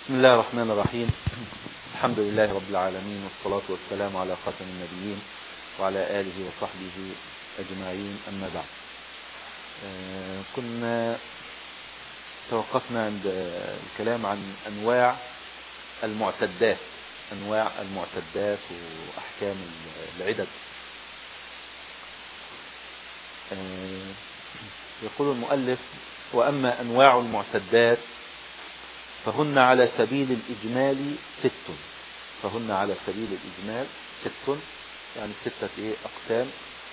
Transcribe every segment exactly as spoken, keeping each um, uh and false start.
بسم الله الرحمن الرحيم. الحمد لله رب العالمين، والصلاة والسلام على خاتم النبيين وعلى آله وصحبه أجمعين، أما بعد. آه كنا توقفنا عند الكلام عن أنواع المعتدات أنواع المعتدات وأحكام العدد. آه يقول المؤلف: وأما أنواع المعتدات فهن على سبيل الإجمال ست فهن على سبيل الإجمال ست يعني ستة إيه أقسام: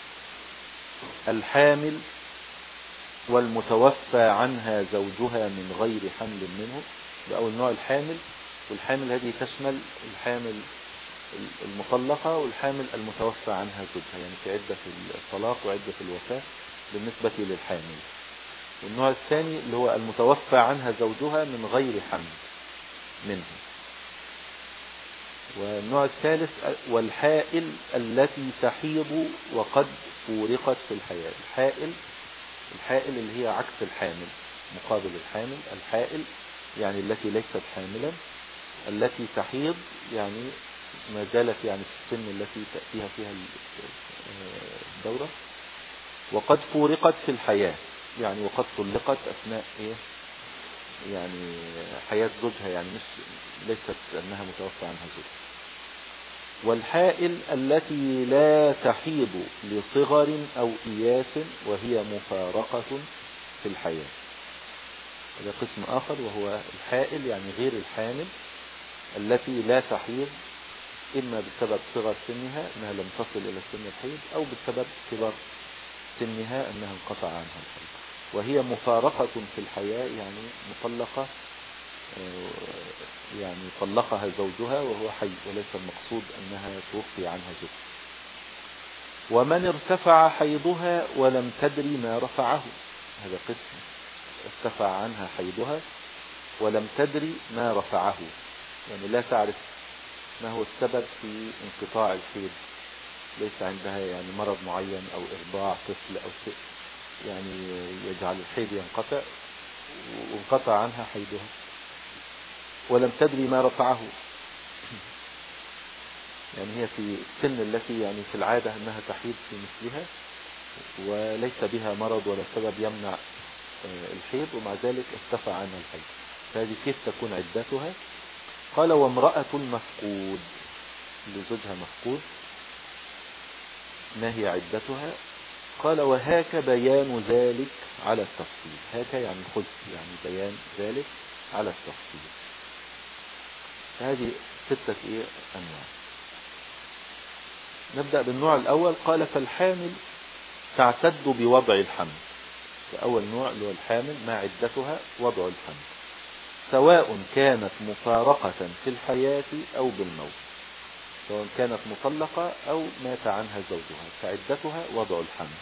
الحامل والمتوفى عنها زوجها من غير حمل منه. بأول نوع الحامل، والحامل هذه تشمل الحامل المطلقة والحامل المتوفى عنها زوجها، يعني في عدة الطلاق وعدة الوفاة بالنسبة للحامل. والنوع الثاني اللي هو المتوفى عنها زوجها من غير حمل منه. والنوع الثالث والحائل التي تحيض وقد فورقت في الحياة. الحائل الحائل اللي هي عكس الحامل، مقابل الحامل. الحائل يعني التي ليست حاملا، التي تحيض يعني ما زالت يعني في السن التي تأتيها فيها الدورة، وقد فورقت في الحياة يعني وقد طلقت أثناء إيه يعني حياة زوجها، يعني مش ليست أنها متوفى عنها زوجها. والحائل التي لا تحيض لصغر أو إياس وهي مفارقة في الحياة. هذا قسم آخر، وهو الحائل يعني غير الحامل التي لا تحيض، إما بسبب صغر سنها أنها لم تصل إلى سن الحيض، أو بسبب كبر سنها أنها انقطع عنها الحيض، وهي مفارقة في الحياة يعني مطلقة، يعني طلقها زوجها وهو حي، وليس المقصود أنها توفي عنها زوجها. ومن ارتفع حيضها ولم تدري ما رفعه. هذا قسم ارتفع عنها حيضها ولم تدري ما رفعه، يعني لا تعرف ما هو السبب في انقطاع الحيض، ليس عندها يعني مرض معين أو إرضاع طفل أو شيء يعني يجعل الحيض ينقطع، وانقطع عنها حيضها ولم تدري ما رفعه. يعني هي في السن التي يعني في العادة أنها تحيض في مثلها، وليس بها مرض ولا سبب يمنع الحيض، ومع ذلك ارتفع عنها الحيض. فهذه كيف تكون عدتها؟ قال: وامرأة المفقود، لزوجها مفقود، ما هي عدتها؟ قال: وهاك بيان ذلك على التفصيل. هاك يعني خذ، يعني بيان ذلك على التفصيل. هذه ستة إيه أنواع. نبدأ بالنوع الأول. قال: فالحامل تعتد بوضع الحمل. فأول نوع اللي هو الحامل ما عدتها وضع الحمل، سواء كانت مفارقة في الحياة أو بالموت، سواء كانت مطلقة أو مات عنها زوجها، فعدتها وضع الحمل،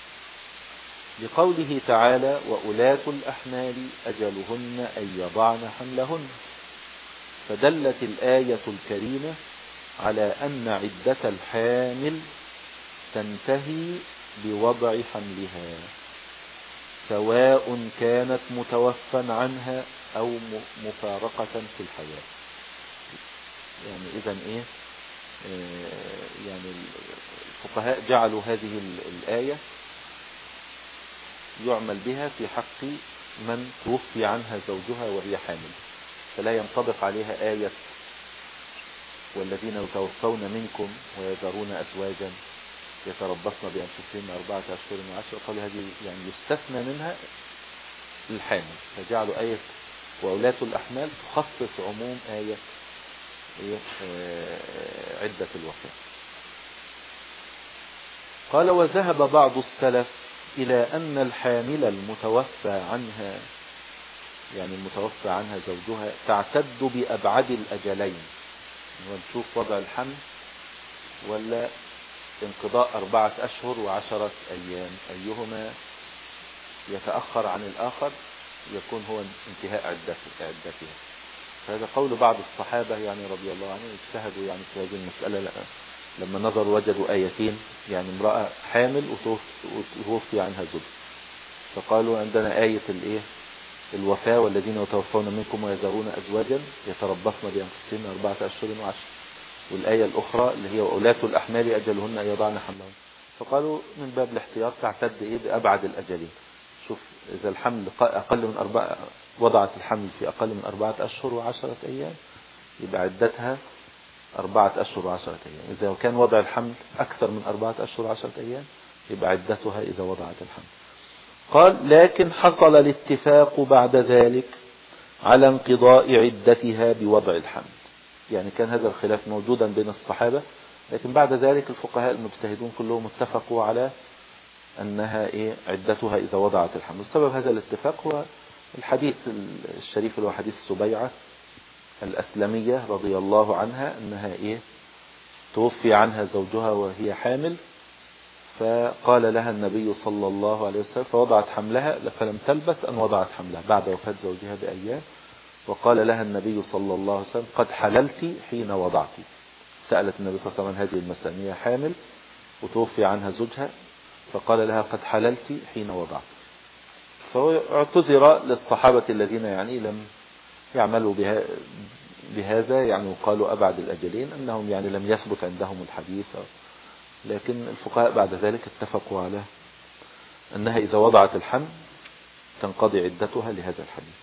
لقوله تعالى: وأولاة الأحمال أجلهن أن يضعن حملهن. فدلت الآية الكريمة على أن عدة الحامل تنتهي بوضع حملها، سواء كانت متوفى عنها أو مفارقة في الحياة. يعني إذن إيه آه يعني الفقهاء جعلوا هذه الآية يعمل بها في حق من توفي عنها زوجها وهي حامل، فلا ينطبق عليها آية والذين يتوفون منكم ويذرون أزواجا يتربصن بأنفسهن أربعة أشهر وعشرة. قالوا هذه يعني يستثنى منها الحامل، فجعلوا آية وأولاة الأحمال تخصص عموم آية عدة الوفاة. قال: وذهب بعض السلف إلى أن الحامل المتوفى عنها، يعني المتوفى عنها زوجها، تعتد بأبعد الأجلين. ونشوف وضع الحمل ولا انقضاء أربعة أشهر وعشرة أيام، أيهما يتأخر عن الآخر يكون هو انتهاء عدتها. فهذا قول بعض الصحابة يعني رضي الله عنهم، اجتهدوا يعني في هذه المسألة لما نظروا وجدوا آيتين، يعني امرأة حامل وتوفي عنها زوج، فقالوا عندنا آية الايه الوفاة والذين يتوفون منكم ويذرون أزواجا يتربصن بأنفسهن أربعة أشهر وعشر. والآية الأخرى اللي هي وأولاة الأحمال أجلهن أن يضعن حملهن. فقالوا من باب الاحتياط تعتد إيه بأبعد الأجلين. شوف إذا الحمل أقل من أربعة، وضعت الحمل في أقل من أربعة أشهر وعشرة أيام، يبقى عدتها أربعة أشهر وعشرة أيام. إذا كان وضع الحمل أكثر من أربعة أشهر وعشرة أيام يبقى عدتها إذا وضعت الحمل. قال لكن حصل الاتفاق بعد ذلك على انقضاء عدتها بوضع الحمل. يعني كان هذا الخلاف موجودا بين الصحابة، لكن بعد ذلك الفقهاء المجتهدون كلهم اتفقوا على أنها إيه عدتها إذا وضعت الحمل. السبب هذا الاتفاق هو الحديث الشريف اللي هو حديث سبيعة الأسلمية رضي الله عنها أنها إيه توفي عنها زوجها وهي حامل، فقال لها النبي صلى الله عليه وسلم فوضعت حملها، فلم تلبس أن وضعت حملها بعد وفاة زوجها بأيام، وقال لها النبي صلى الله عليه وسلم قد حللت حين وضعت. سألت النبي صلى الله عليه وسلم هذه المسألة، هي حامل وتوفي عنها زوجها، فقال لها قد حللت حين وضعت. فاعتذر للصحابة الذين يعني لم يعملوا بها بهذا، يعني وقالوا أبعد الأجلين أنهم يعني لم يثبت عندهم الحديث، لكن الفقهاء بعد ذلك اتفقوا على أنها إذا وضعت الحمل تنقضي عدتها لهذا الحديث.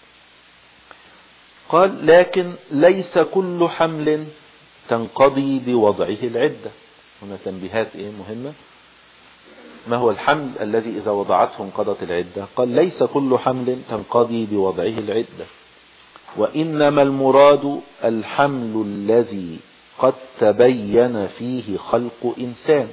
قال لكن ليس كل حمل تنقضي بوضعه العدة. هنا تنبيهات إيه مهمة. ما هو الحمل الذي إذا وضعته انقضت العدة؟ قال ليس كل حمل تنقضي بوضعه العدة، وإنما المراد الحمل الذي قد تبين فيه خلق إنسان.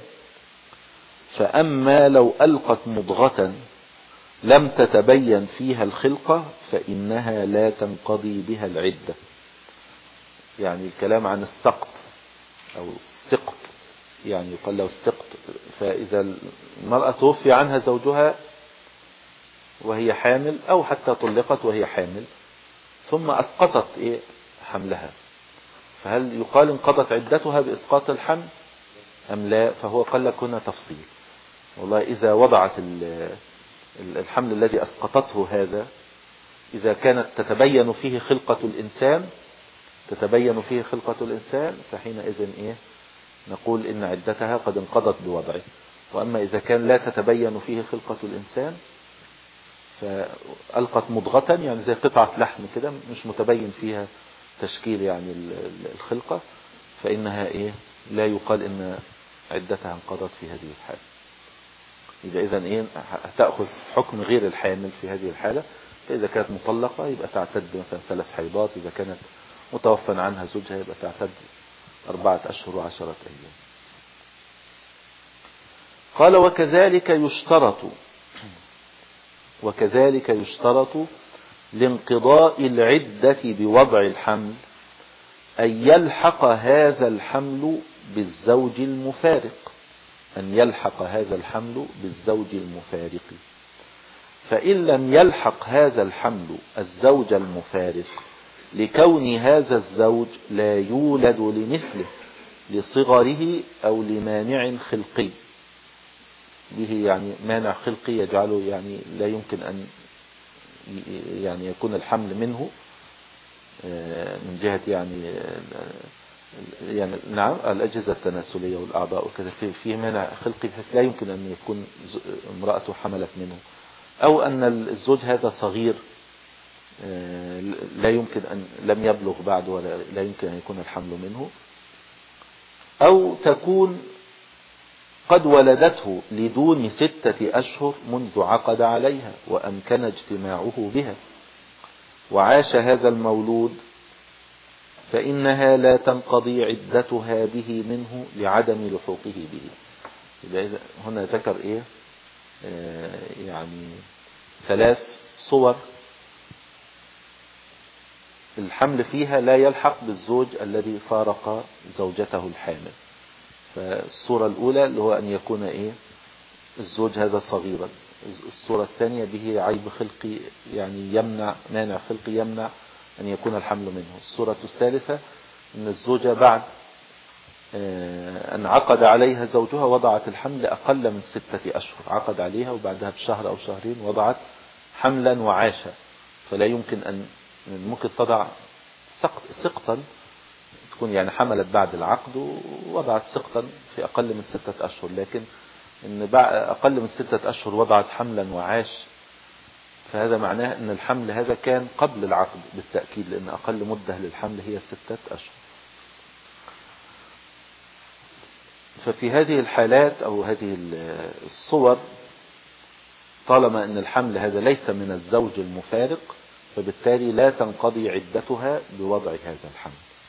فأما لو ألقت مضغة لم تتبين فيها الخلقة فإنها لا تنقضي بها العدة. يعني الكلام عن السقط أو السقط، يعني يقال له السقط. فإذا المرأة توفي عنها زوجها وهي حامل، أو حتى طلقت وهي حامل ثم أسقطت إيه حملها، فهل يقال انقضت عدتها بإسقاط الحمل أم لا؟ فهو قال لك هنا تفصيل. والله إذا وضعت الحمل الذي أسقطته هذا إذا كانت تتبين فيه خلقة الإنسان تتبين فيه خلقة الإنسان فحينئذ إيه نقول إن عدتها قد انقضت بوضعه. وأما إذا كان لا تتبين فيه خلقة الإنسان فألقت مضغة، يعني زي قطعة لحم كده مش متبين فيها تشكيل يعني الخلقة، فإنها إيه لا يقال إن عدتها انقضت في هذه الحالة. إذا إذن إيه هتأخذ حكم غير الحامل في هذه الحالة. فإذا كانت مطلقة يبقى تعتد مثلا ثلاث حيضات، إذا كانت متوفى عنها زوجها يبقى تعتد أربعة أشهر وعشرة أيام. قال وكذلك يشترط وكذلك يشترط لانقضاء العدة بوضع الحمل أن يلحق هذا الحمل بالزوج المفارق أن يلحق هذا الحمل بالزوج المفارق. فإن لم يلحق هذا الحمل الزوج المفارق لكون هذا الزوج لا يولد لمثله لصغره أو لمانع خلقي به، يعني مانع خلقي يجعله يعني لا يمكن أن يعني يكون الحمل منه من جهة يعني يعني نعم الأجهزة التناسلية والأعضاء وكذا في مانع خلقي بحيث لا يمكن أن يكون امرأته حملت منه، أو أن الزوج هذا صغير لا يمكن أن لم يبلغ بعد ولا لا يمكن أن يكون الحمل منه، أو تكون قد ولدته لدون ستة أشهر منذ عقد عليها وأمكن اجتماعه بها وعاش هذا المولود فإنها لا تنقضي عدتها به منه لعدم لحوقه به. إذا هنا ذكر إيه آه يعني ثلاث صور الحمل فيها لا يلحق بالزوج الذي فارق زوجته الحامل. فالصورة الأولى اللي هو أن يكون إيه الزوج هذا صغيرا. الصورة الثانية به عيب خلقي يعني يمنع مانع خلقي يمنع أن يكون الحمل منه. الصورة الثالثة أن الزوجة بعد أن عقد عليها زوجها وضعت الحمل أقل من ستة أشهر، عقد عليها وبعدها بشهر أو شهرين وضعت حملا وعاشا فلا يمكن أن ممكن تضع سقطا، تكون يعني حملت بعد العقد ووضعت سقطا في أقل من ستة أشهر، لكن إن أقل من ستة أشهر وضعت حملا وعاش، فهذا معناه أن الحمل هذا كان قبل العقد بالتأكيد، لأن أقل مدة للحمل هي ستة أشهر. ففي هذه الحالات أو هذه الصور طالما أن الحمل هذا ليس من الزوج المفارق، فبالتالي لا تنقضي عدتها بوضع هذا الحمل.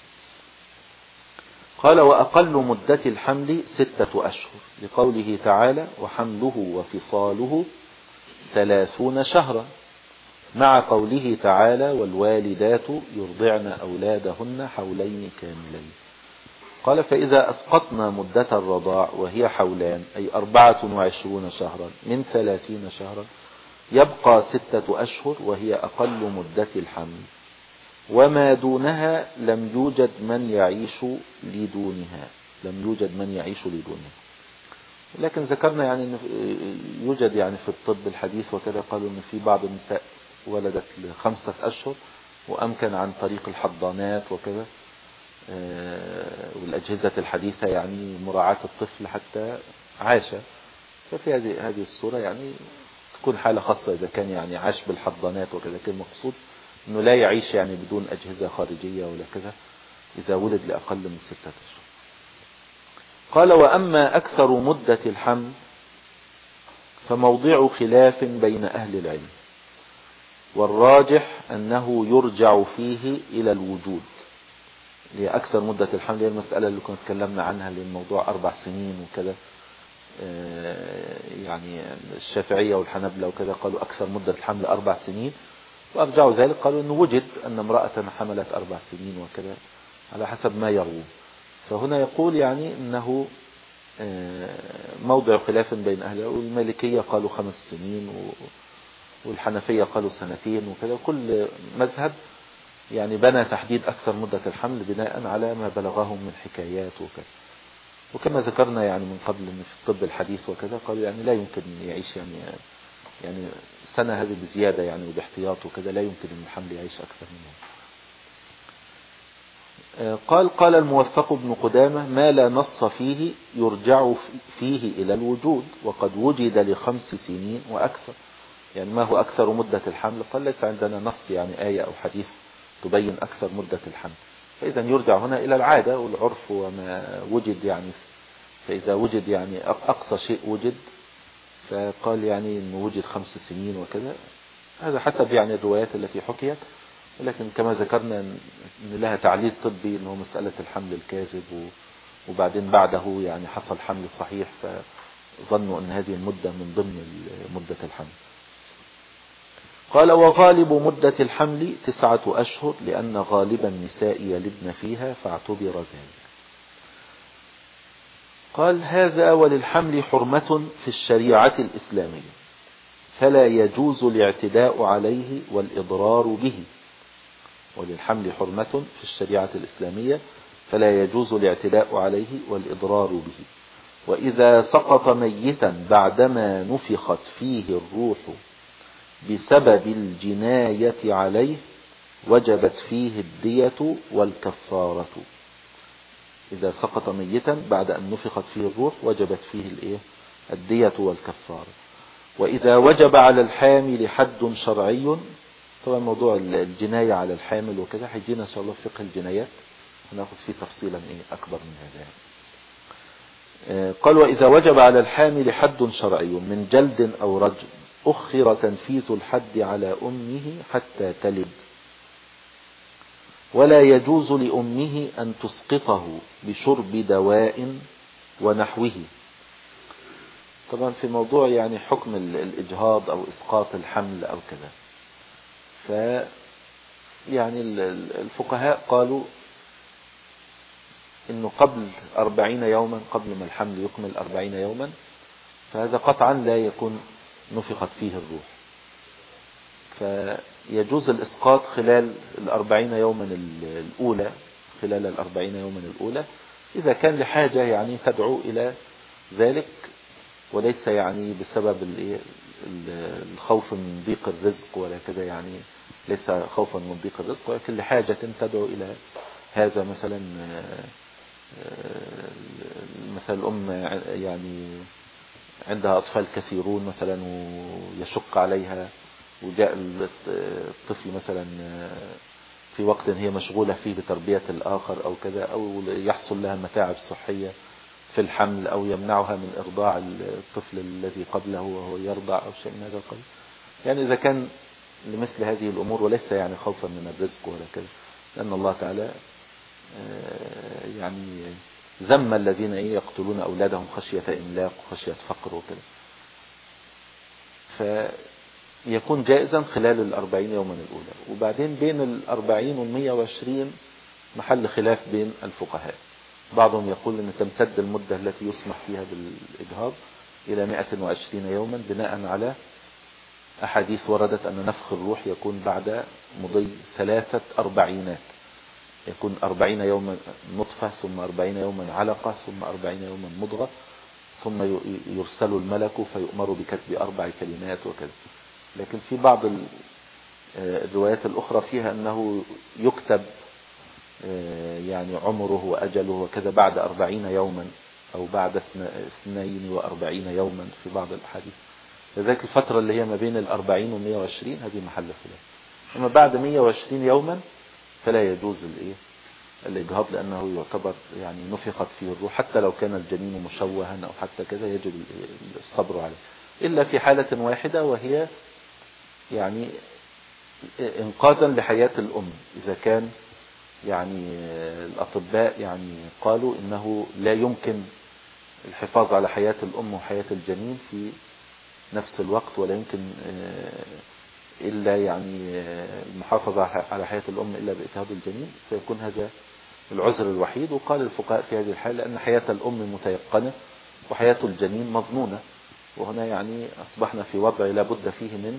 قال وأقل مدة الحمل ستة أشهر، لقوله تعالى وحمله وفصاله ثلاثون شهرا، مع قوله تعالى والوالدات يرضعن أولادهن حولين كاملين. قال فإذا أسقطنا مدة الرضاع وهي حولان أي أربعة وعشرون شهرا من ثلاثين شهرا، يبقى ستة أشهر وهي أقل مدة الحمل، وما دونها لم يوجد من يعيش لدونها لم يوجد من يعيش لدونها. لكن ذكرنا يعني أن يوجد يعني في الطب الحديث وكذا قالوا أن في بعض النساء ولدت لخمسة أشهر وأمكن عن طريق الحضانات وكذا والأجهزة الحديثة يعني مراعاة الطفل حتى عاش. ففي هذه هذه الصورة يعني تكون حالة خاصة إذا كان يعني عاش بالحضانات وكذا، لكن المقصود أنه لا يعيش يعني بدون أجهزة خارجية ولا كذا إذا ولد لأقل من ستة أشهر. قال وأما أكثر مدة الحمل فموضع خلاف بين أهل العلم، والراجح أنه يرجع فيه إلى الوجود. هي أكثر مدة الحمل هي المسألة اللي كنا تكلمنا عنها، للموضوع أربع سنين وكذا، يعني الشافعية والحنبلة وكذا قالوا أكثر مدة الحمل أربع سنين، وأرجعوا ذلك قالوا أنه وجد أن امرأة حملت أربع سنين وكذا على حسب ما يروون. فهنا يقول يعني أنه موضع خلاف بين أهله، والمالكية قالوا خمس سنين والحنفية قالوا سنتين وكذا. كل مذهب يعني بنى تحديد أكثر مدة الحمل بناء على ما بلغهم من حكايات وكذا. وكما ذكرنا يعني من قبل أن في الطب الحديث وكذا قالوا يعني لا يمكن يعيش يعني يعني سنة هذه بزيادة يعني وباحتياط وكذا، لا يمكن أن الحمل يعيش أكثر منه. قال قال الموفق بن قدامة ما لا نص فيه يرجع فيه إلى الوجود، وقد وجد لخمس سنين وأكثر. يعني ما هو أكثر مدة الحمل؟ قال ليس عندنا نص يعني آية أو حديث تبين أكثر مدة الحمل، فإذا يرجع هنا إلى العادة والعرف وما وجد يعني. فإذا وجد يعني أقصى شيء وجد، فقال يعني إنه وجد خمس سنين وكذا، هذا حسب يعني الروايات التي حكيت. ولكن كما ذكرنا إن لها تعليل طبي إنه مسألة الحمل الكاذب، وبعدين بعده يعني حصل حمل صحيح، فظنوا أن هذه المدة من ضمن مدة الحمل. قال وغالب مدة الحمل تسعة أشهر، لأن غالب النساء يلدن فيها فاعتبر ذلك. قال هذا وللحمل حرمة في الشريعة الإسلامية، فلا يجوز الاعتداء عليه والإضرار به. وللحمل حرمة في الشريعة الإسلامية فلا يجوز الاعتداء عليه والإضرار به. وإذا سقط ميتا بعدما نفخت فيه الروح بسبب الجناية عليه وجبت فيه الدية والكفارة. إذا سقط ميتا بعد أن نفخت فيه الروح وجبت فيه الإيه؟ الدية والكفارة. وإذا وجب على الحامل حد شرعي، طبعا موضوع الجناية على الحامل وكذا هيجينا إن شاء الله فقه الجنايات، هناخذ فيه تفصيلا إيه أكبر من هذا. قال وإذا وجب على الحامل حد شرعي من جلد أو رجم، أخر تنفيذ الحد على أمه حتى تلد، ولا يجوز لأمه أن تسقطه بشرب دواء ونحوه. طبعا في موضوع يعني حكم الإجهاض أو إسقاط الحمل أو كذا، ف يعني الفقهاء قالوا إنه قبل أربعين يوما، قبل ما الحمل يكمل أربعين يوما، فهذا قطعا لا يكون نفخت فيه الروح، فيجوز الإسقاط خلال الأربعين يوما الأولى، خلال الأربعين يوما الأولى إذا كان لحاجة يعني تدعو إلى ذلك، وليس يعني بسبب الخوف من ضيق الرزق ولا كذا يعني ليس خوفا من ضيق الرزق، ولكن لحاجة تدعو إلى هذا. مثلا مثلا الأم يعني عندها أطفال كثيرون مثلا ويشق عليها، وجاء الطفل مثلا في وقت هي مشغولة فيه بتربية الآخر أو كذا، أو يحصل لها متاعب صحية في الحمل، أو يمنعها من إرضاع الطفل الذي قبله وهو يرضع أو شيء من هذا القبيل. يعني إذا كان لمثل هذه الأمور، وليس يعني خوفا من الرزق ولا كذا، لأن الله تعالى يعني ذم الذين يقتلون أولادهم خشية إملاق وخشية فقر وكذا. فيكون جائزا خلال الأربعين يوما الأولى. وبعدين بين الأربعين والمية وعشرين محل خلاف بين الفقهاء. بعضهم يقول أن تمتد المدة التي يسمح فيها بالإجهاض إلى مئة وعشرين يوما، بناء على أحاديث وردت أن نفخ الروح يكون بعد مضي ثلاثة أربعينات، يكون أربعين يوما نطفة، ثم أربعين يوما علقة، ثم أربعين يوما مضغة، ثم يرسل الملك فيؤمر بكتب أربع كلمات وكذا. لكن في بعض الروايات الأخرى فيها أنه يكتب يعني عمره وأجله وكذا بعد أربعين يوما، أو بعد اثنين وأربعين يوما في بعض الأحاديث. لذلك الفترة اللي هي ما بين الأربعين ومئة وعشرين هذه محل خلاف. أما بعد مئة وعشرين يوما فلا يجوز الإيه الإجهاض، لأنه يعتبر يعني نفخت فيه الروح، حتى لو كان الجنين مشوها أو حتى كذا يجب الصبر عليه، إلا في حالة واحدة، وهي يعني إنقاذا لحياة الأم. إذا كان يعني الأطباء يعني قالوا إنه لا يمكن الحفاظ على حياة الأم وحياة الجنين في نفس الوقت، ولا يمكن إلا يعني المحافظة على حياة الأم إلا بإجهاض الجنين، فيكون هذا العذر الوحيد. وقال الفقهاء في هذه الحالة أن حياة الأم متيقنة وحياة الجنين مظنونة، وهنا يعني أصبحنا في وضع لا بد فيه من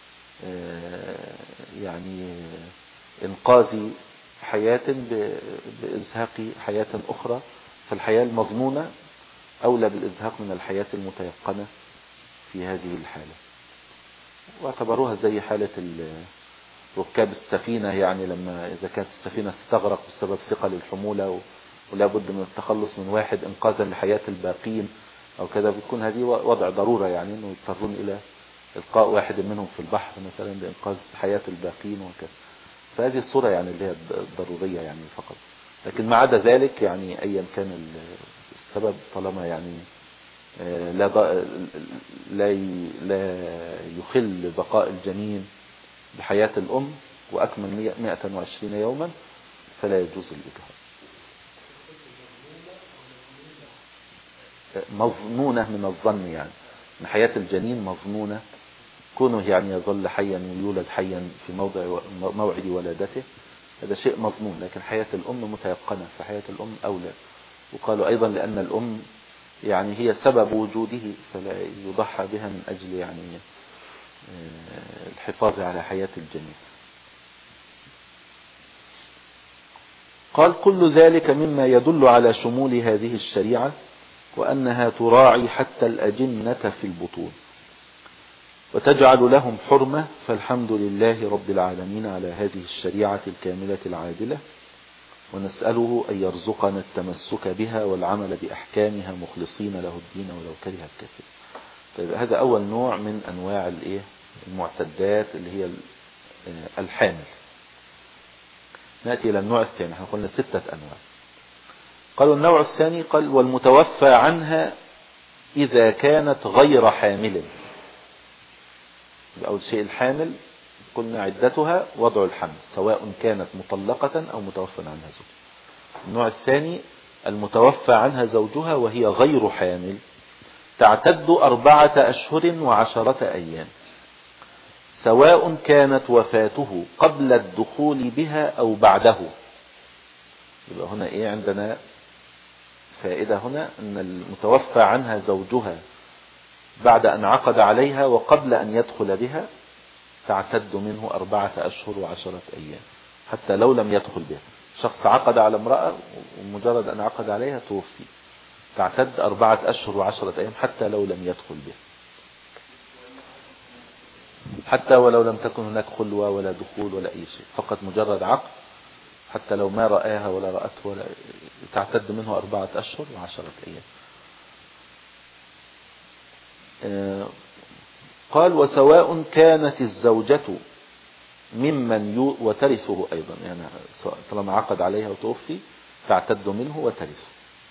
يعني إنقاذ حياة بإزهاق حياة أخرى، فالحياة المظنونة أولى بالإزهاق من الحياة المتيقنة في هذه الحالة. واعتبروها زي حالة ركاب السفينة، يعني لما إذا كانت السفينة ستغرق بسبب ثقل الحمولة ولا بد من التخلص من واحد إنقاذا لحياة الباقين أو كذا، بتكون هذه وضع ضرورة، يعني أنه يضطرون إلى إلقاء واحد منهم في البحر مثلا لإنقاذ حياة الباقين وكذا. فهذه الصورة يعني اللي هي الضرورية يعني فقط. لكن ما عدا ذلك يعني أيا كان السبب، طالما يعني لا لا لا يخل بقاء الجنين بحياة الأم وأكمل مئة وعشرين يوما فلا يجوز الإجهاض. مظنونة من الظن، يعني أن حياة الجنين مظنونة، كونه يعني يظل حيا ويولد حيا في موضع موعد ولادته، هذا شيء مظنون. لكن حياة الأم متيقنة، فحياة الأم أولى. وقالوا أيضا لأن الأم يعني هي سبب وجوده، فلا يضحى بها من أجل يعني الحفاظ على حياة الجنين. قال كل ذلك مما يدل على شمول هذه الشريعة، وأنها تراعي حتى الأجنة في البطون وتجعل لهم حرمة. فالحمد لله رب العالمين على هذه الشريعة الكاملة العادلة، ونسأله أن يرزقنا التمسك بها والعمل بأحكامها مخلصين له الدين ولو كره الكافرون. طيب هذا أول نوع من أنواع الإيه المعتدات اللي هي الحامل. نأتي إلى النوع الثاني. احنا قلنا ستة أنواع. قالوا النوع الثاني قال والمتوفى عنها إذا كانت غير حامل. أول شيء الحامل قلنا عدتها وضع الحمل، سواء كانت مطلقة أو متوفى عنها زوجها. النوع الثاني المتوفى عنها زوجها وهي غير حامل، تعتد أربعة أشهر وعشرة أيام، سواء كانت وفاته قبل الدخول بها أو بعده. يبقى هنا إيه عندنا فائدة هنا، أن المتوفى عنها زوجها بعد أن عقد عليها وقبل أن يدخل بها تعتد منه أربعة أشهر وعشرة أيام، حتى لو لم يدخل بها. شخص عقد على امرأة ومجرد أن عقد عليها توفي، تعتد أربعة أشهر وعشرة أيام حتى لو لم يدخل بها. حتى ولو لم تكن هناك خلوة ولا دخول ولا أي شيء، فقط مجرد عقد، حتى لو ما رآها ولا رأته ولا تعتد منه أربعة أشهر وعشرة أيام. قال وسواء كانت الزوجة ممن يو وترثه أيضا، يعني طالما عقد عليها وتوفي تعتد منه وترثه.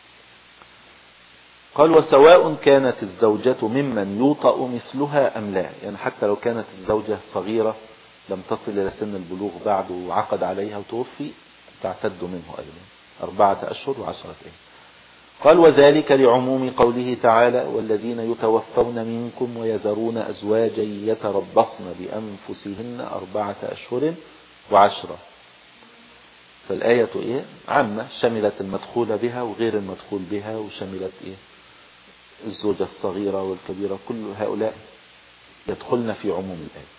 قال وسواء كانت الزوجة ممن يوطأ مثلها أم لا، يعني حتى لو كانت الزوجة صغيرة لم تصل إلى سن البلوغ بعد وعقد عليها وتوفي تعتد منه أيضا أربعة أشهر وعشرة أيام. قال وذلك لعموم قوله تعالى والذين يتوفون منكم ويذرون أزواجا يتربصن بأنفسهن أربعة أشهر وعشرة. فالآية إيه؟ عامة، شملت المدخول بها وغير المدخول بها، وشملت إيه؟ الزوجة الصغيرة والكبيرة، كل هؤلاء يدخلن في عموم الآية.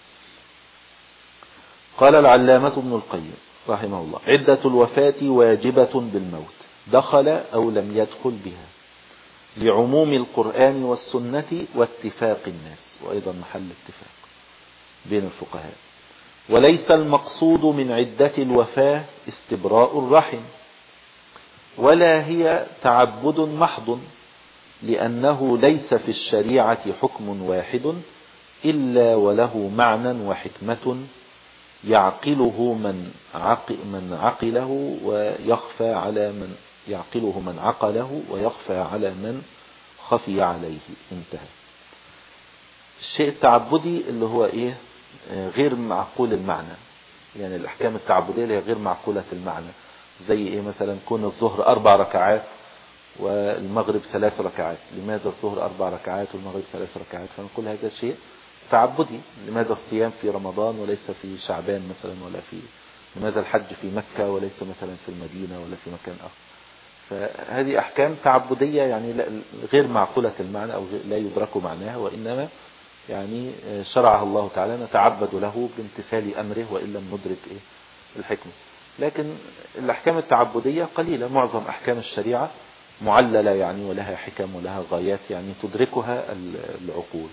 قال العلامة ابن القيم رحمه الله عدة الوفاة واجبة بالموت دخل أو لم يدخل بها، لعموم القرآن والسنة واتفاق الناس، وأيضا محل اتفاق بين الفقهاء. وليس المقصود من عدة الوفاة استبراء الرحم، ولا هي تعبد محض، لأنه ليس في الشريعة حكم واحد إلا وله معنى وحكمة يعقله من عقل من عقله ويخفى على من يعقله من عقله ويخفى على من خفي عليه. انتهى. الشيء التعبدي اللي هو ايه؟ غير معقول المعنى، يعني الأحكام التعبدية اللي هي غير معقولة المعنى، زي ايه مثلا كون الظهر أربع ركعات والمغرب ثلاث ركعات، لماذا الظهر أربع ركعات والمغرب ثلاث ركعات؟ فنقول هذا شيء تعبدي. لماذا الصيام في رمضان وليس في شعبان مثلا، ولا في لماذا الحج في مكة وليس مثلا في المدينة ولا في مكان آخر؟ فهذه أحكام تعبدية يعني غير معقولة المعنى أو لا يدرك معناها، وإنما يعني شرعها الله تعالى نتعبد له بامتثال أمره وإن لم ندرك إيه الحكمة. لكن الأحكام التعبدية قليلة، معظم أحكام الشريعة معللة يعني ولها حكم ولها غايات يعني تدركها العقول.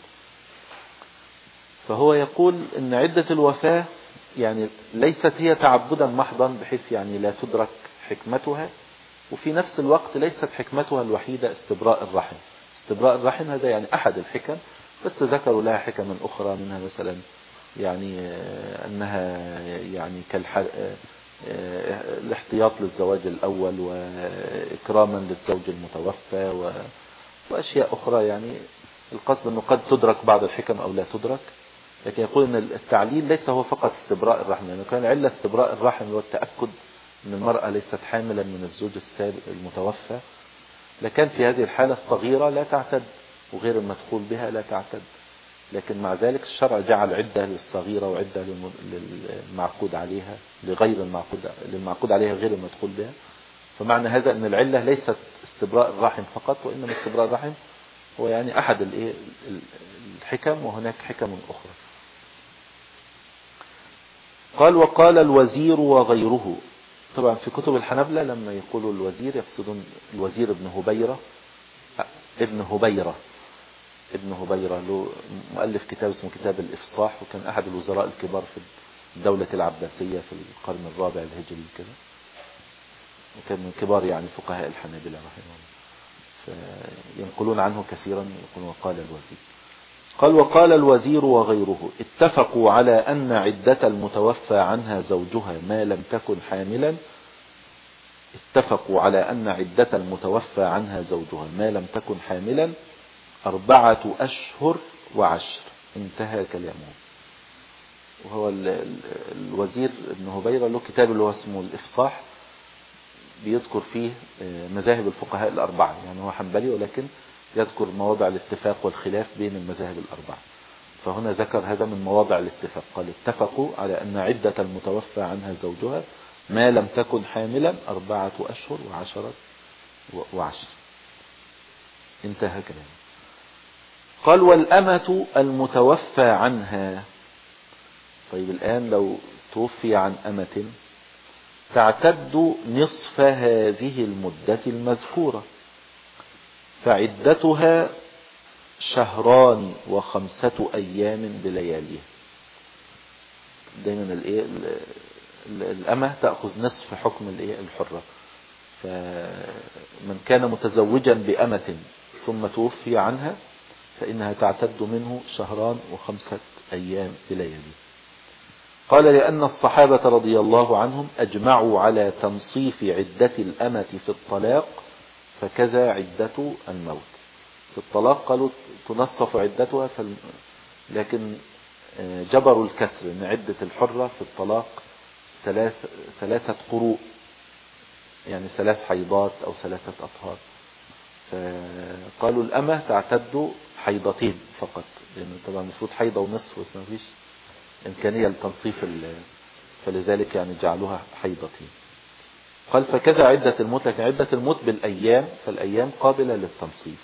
فهو يقول إن عدة الوفاة يعني ليست هي تعبدا محضا بحيث يعني لا تدرك حكمتها، وفي نفس الوقت ليست حكمتها الوحيدة استبراء الرحم. استبراء الرحم هذا يعني أحد الحكم، بس ذكروا لها حكما أخرى، منها مثلا يعني أنها يعني كالاحتياط للزواج الأول وإكراما للزوج المتوفى وأشياء أخرى. يعني القصد أنه قد تدرك بعض الحكم أو لا تدرك، لكن يقول أن التعليل ليس هو فقط استبراء الرحم، لأنه كان علة استبراء الرحم والتأكد أن المرأة ليست حاملا من الزوج السابق المتوفى، لكن في هذه الحالة الصغيرة لا تعتد وغير المدخول بها لا تعتد. لكن مع ذلك الشرع جعل عدة للصغيرة وعدة للمعقود عليها لغير المعقود للمعقود عليها غير المدخول بها. فمعنى هذا أن العلة ليست استبراء الرحم فقط، وإنما استبراء الرحم هو يعني أحد الحكم، وهناك حكم أخرى. قال وقال الوزير وغيره. طبعا في كتب الحنبلة لما يقولوا الوزير يقصدون الوزير ابن هبيرة ابن هبيرة ابن هبيرة له مؤلف كتاب اسمه كتاب الإفصاح، وكان أحد الوزراء الكبار في الدولة العباسية في القرن الرابع الهجري كده، وكان من كبار يعني فقهاء الحنابلة رحمه الله، فينقلون عنه كثيرا يقولون وقال الوزير. قال وقال الوزير وغيره اتفقوا على أن عدة المتوفى عنها زوجها ما لم تكن حاملا اتفقوا على أن عدة المتوفى عنها زوجها ما لم تكن حاملا أربعة أشهر وعشر. انتهى كلامه. وهو الوزير ابن هبيرة له كتاب اللي هو اسمه الإفصاح، بيذكر فيه مذاهب الفقهاء الأربعة، يعني هو حنبلي ولكن يذكر مواضع الاتفاق والخلاف بين المذاهب الأربعة. فهنا ذكر هذا من مواضع الاتفاق، قال اتفقوا على أن عدة المتوفى عنها زوجها ما لم تكن حاملا أربعة أشهر وعشرة وعشر. انتهى كلامه. قال والأمة المتوفى عنها. طيب الآن لو توفي عن أمة تعتد نصف هذه المدة المذكورة، فعدتها شهران وخمسة أيام بلياليه. دايما الايه الأمة تأخذ نصف حكم الايه الحرة. فمن كان متزوجا بأمة ثم توفي عنها فإنها تعتد منه شهران وخمسة أيام بليالي. قال لأن الصحابة رضي الله عنهم أجمعوا على تنصيف عدة الأمة في الطلاق فكذا عدة الموت. في الطلاق قالوا تنصف عدتها فال... لكن جبروا الكسر ان عدة الحرة في الطلاق ثلاث ثلاثة قروء، يعني ثلاث حيضات او ثلاثة اطهار. فقالوا الأمة تعتد حيضتين فقط، لأن طبعا المفروض حيضة ونصف بس ما فيش إمكانية لتنصيف ال... فلذلك يعني جعلوها حيضتين. قال فكذا عدة الموت، لكن عدة الموت بالأيام فالأيام قابلة للتنصيف،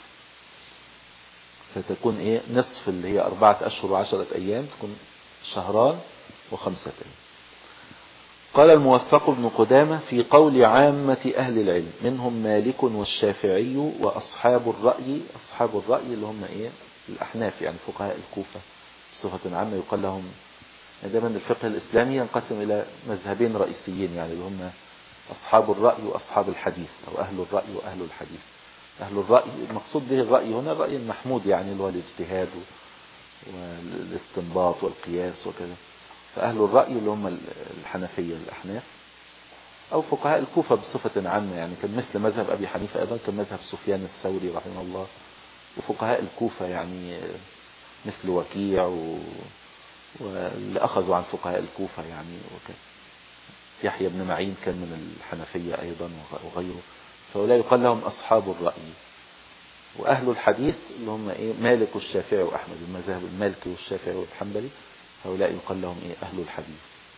فتكون ايه نصف اللي هي أربعة أشهر وعشرة أيام تكون شهران وخمسة أيام. قال الموفق ابن قدامة في قول عامة أهل العلم منهم مالك والشافعي وأصحاب الرأي. أصحاب الرأي اللي هم إيه الأحناف، يعني فقهاء الكوفة بصفة عامة يقال لهم. دائما الفقه الإسلامي ينقسم إلى مذهبين رئيسيين، يعني اللي هم أصحاب الرأي وأصحاب الحديث، أو أهل الرأي وأهل الحديث. أهل الرأي المقصود به الرأي هنا الرأي المحمود، يعني اللي هو الاجتهاد والاستنباط والقياس وكذا. فأهل الرأي اللي هم الحنفية الأحناف، أو فقهاء الكوفة بصفة عامة، يعني كان مثل مذهب أبي حنيفة أيضا كان مذهب سفيان الثوري رحمه الله. وفقهاء الكوفة يعني مثل وكيع و... واللي أخذوا عن فقهاء الكوفة يعني وكذا. يحيى بن معين كان من الحنفية أيضا وغيره. فهؤلاء يقال لهم أصحاب الرأي. وأهل الحديث اللي هم إيه مالك والشافعي وأحمد، المذاهب المالكي والشافعي والحنبلي، هؤلاء يقال لهم إيه أهل الحديث.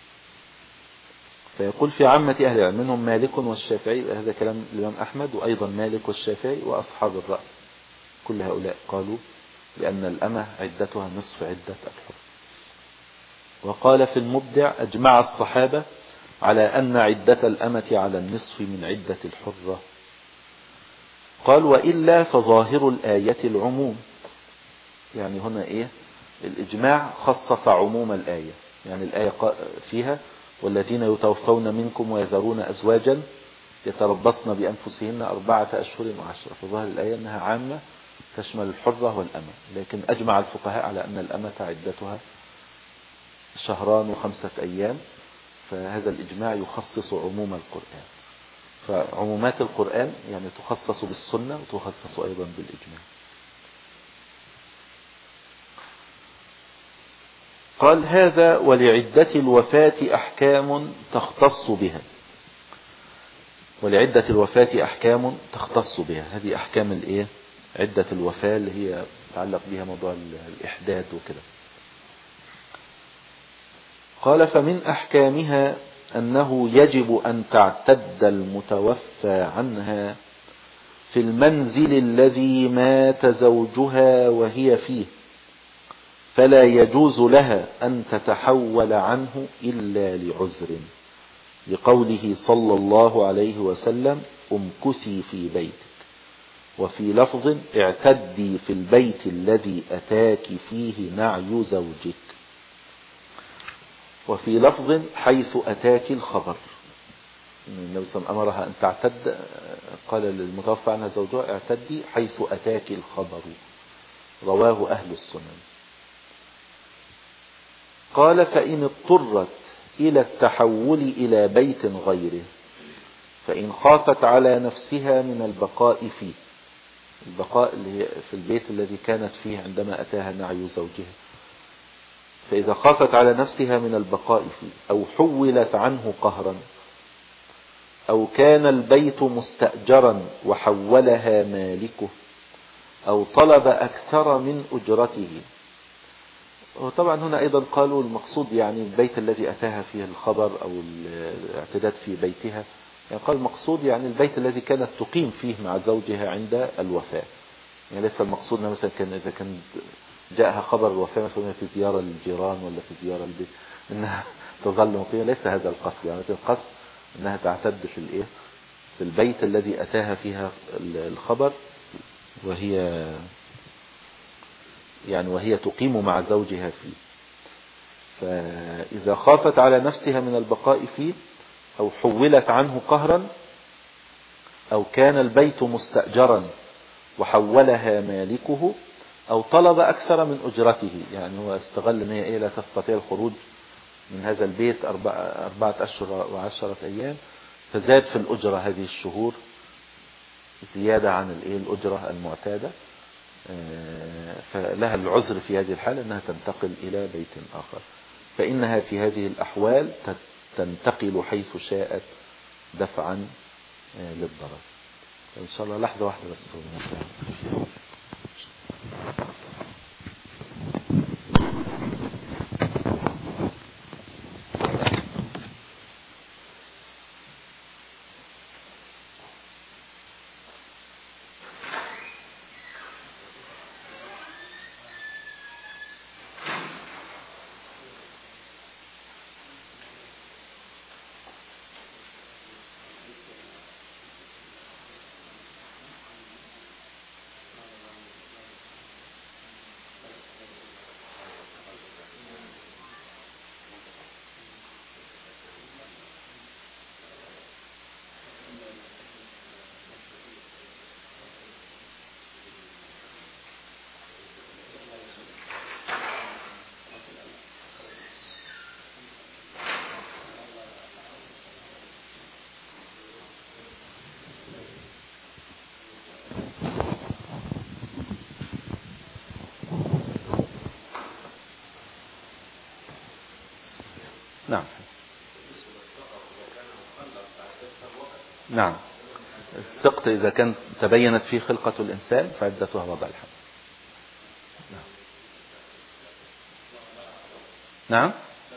فيقول في عامة أهل العلم منهم مالك والشافعي، هذا كلام الإمام أحمد، وأيضا مالك والشافعي وأصحاب الرأي. كل هؤلاء قالوا لأن الأمة عدتها نصف عدة الحر. وقال في المبدع أجمع الصحابة على أن عدة الأمة على النصف من عدة الحرة. قال وإلا فظاهر الآية العموم، يعني هنا إيه الإجماع خصص عموم الآية، يعني الآية فيها والذين يتوفون منكم ويذرون أزواجا يتربصن بأنفسهن أربعة أشهر وعشرة. فظاهر الآية أنها عامة تشمل الحرة والأمة، لكن أجمع الفقهاء على أن الأمة عدتها شهران وخمسة أيام. فهذا الإجماع يخصص عموم القرآن. فعمومات القرآن يعني تخصص بالسنة وتخصص أيضا بالإجماع. قال هذا ولعدة الوفاة أحكام تختص بها. ولعدة الوفاة أحكام تختص بها، هذه أحكام الإيه عدة الوفاة اللي هي تعلق بها موضوع الإحداد وكذا. قال فمن أحكامها أنه يجب أن تعتد المتوفى عنها في المنزل الذي مات زوجها وهي فيه، فلا يجوز لها أن تتحول عنه إلا لعذر، لقوله صلى الله عليه وسلم امكثي في بيتك. وفي لفظ اعتدي في البيت الذي أتاك فيه نعي زوجك. وفي لفظ حيث أتاك الخبر. النبي صلى الله عليه وسلم أمرها أن تعتد، قال للمتوفى عنها زوجها اعتدي حيث أتاك الخبر. رواه أهل السنن. قال فإن اضطرت إلى التحول إلى بيت غيره، فإن خافت على نفسها من البقاء فيه، البقاء اللي هي في البيت الذي كانت فيه عندما أتاها نعي زوجها، فإذا خافت على نفسها من البقاء فيه أو حولت عنه قهرا، أو كان البيت مستأجرا وحولها مالكه، أو طلب أكثر من أجرته. وطبعا هنا أيضا قالوا المقصود يعني البيت الذي أتاها فيه الخبر أو الاعتداد في بيتها، يعني قال المقصود يعني البيت الذي كانت تقيم فيه مع زوجها عند الوفاة. يعني ليس المقصود مثلا كان إذا كان جاءها خبر الوفاة مثلا في زيارة للجيران ولا في زيارة البيت إنها تظل مقيمة، ليس هذا القصد. يعني القصد إنها تعتد في الإيه في البيت الذي أتاها فيها الخبر وهي يعني وهي تقيم مع زوجها فيه. فإذا خافت على نفسها من البقاء فيه أو حولت عنه قهرا أو كان البيت مستأجرا وحولها مالكه أو طلب أكثر من أجرته، يعني هو استغل أن هي إيه لا تستطيع الخروج من هذا البيت أربعة, أربعة أشهر وعشرة أيام، فزاد في الأجرة هذه الشهور زيادة عن الإيه الأجرة المعتادة، فلها العذر في هذه الحالة أنها تنتقل إلى بيت آخر، فإنها في هذه الأحوال تنتقل حيث شاءت دفعا للضرر. إن شاء الله لحظة واحدة بس. نعم نعم السقط إذا كان تبينت فيه خلقة الإنسان فعدتها وضع الحمل. نعم. نعم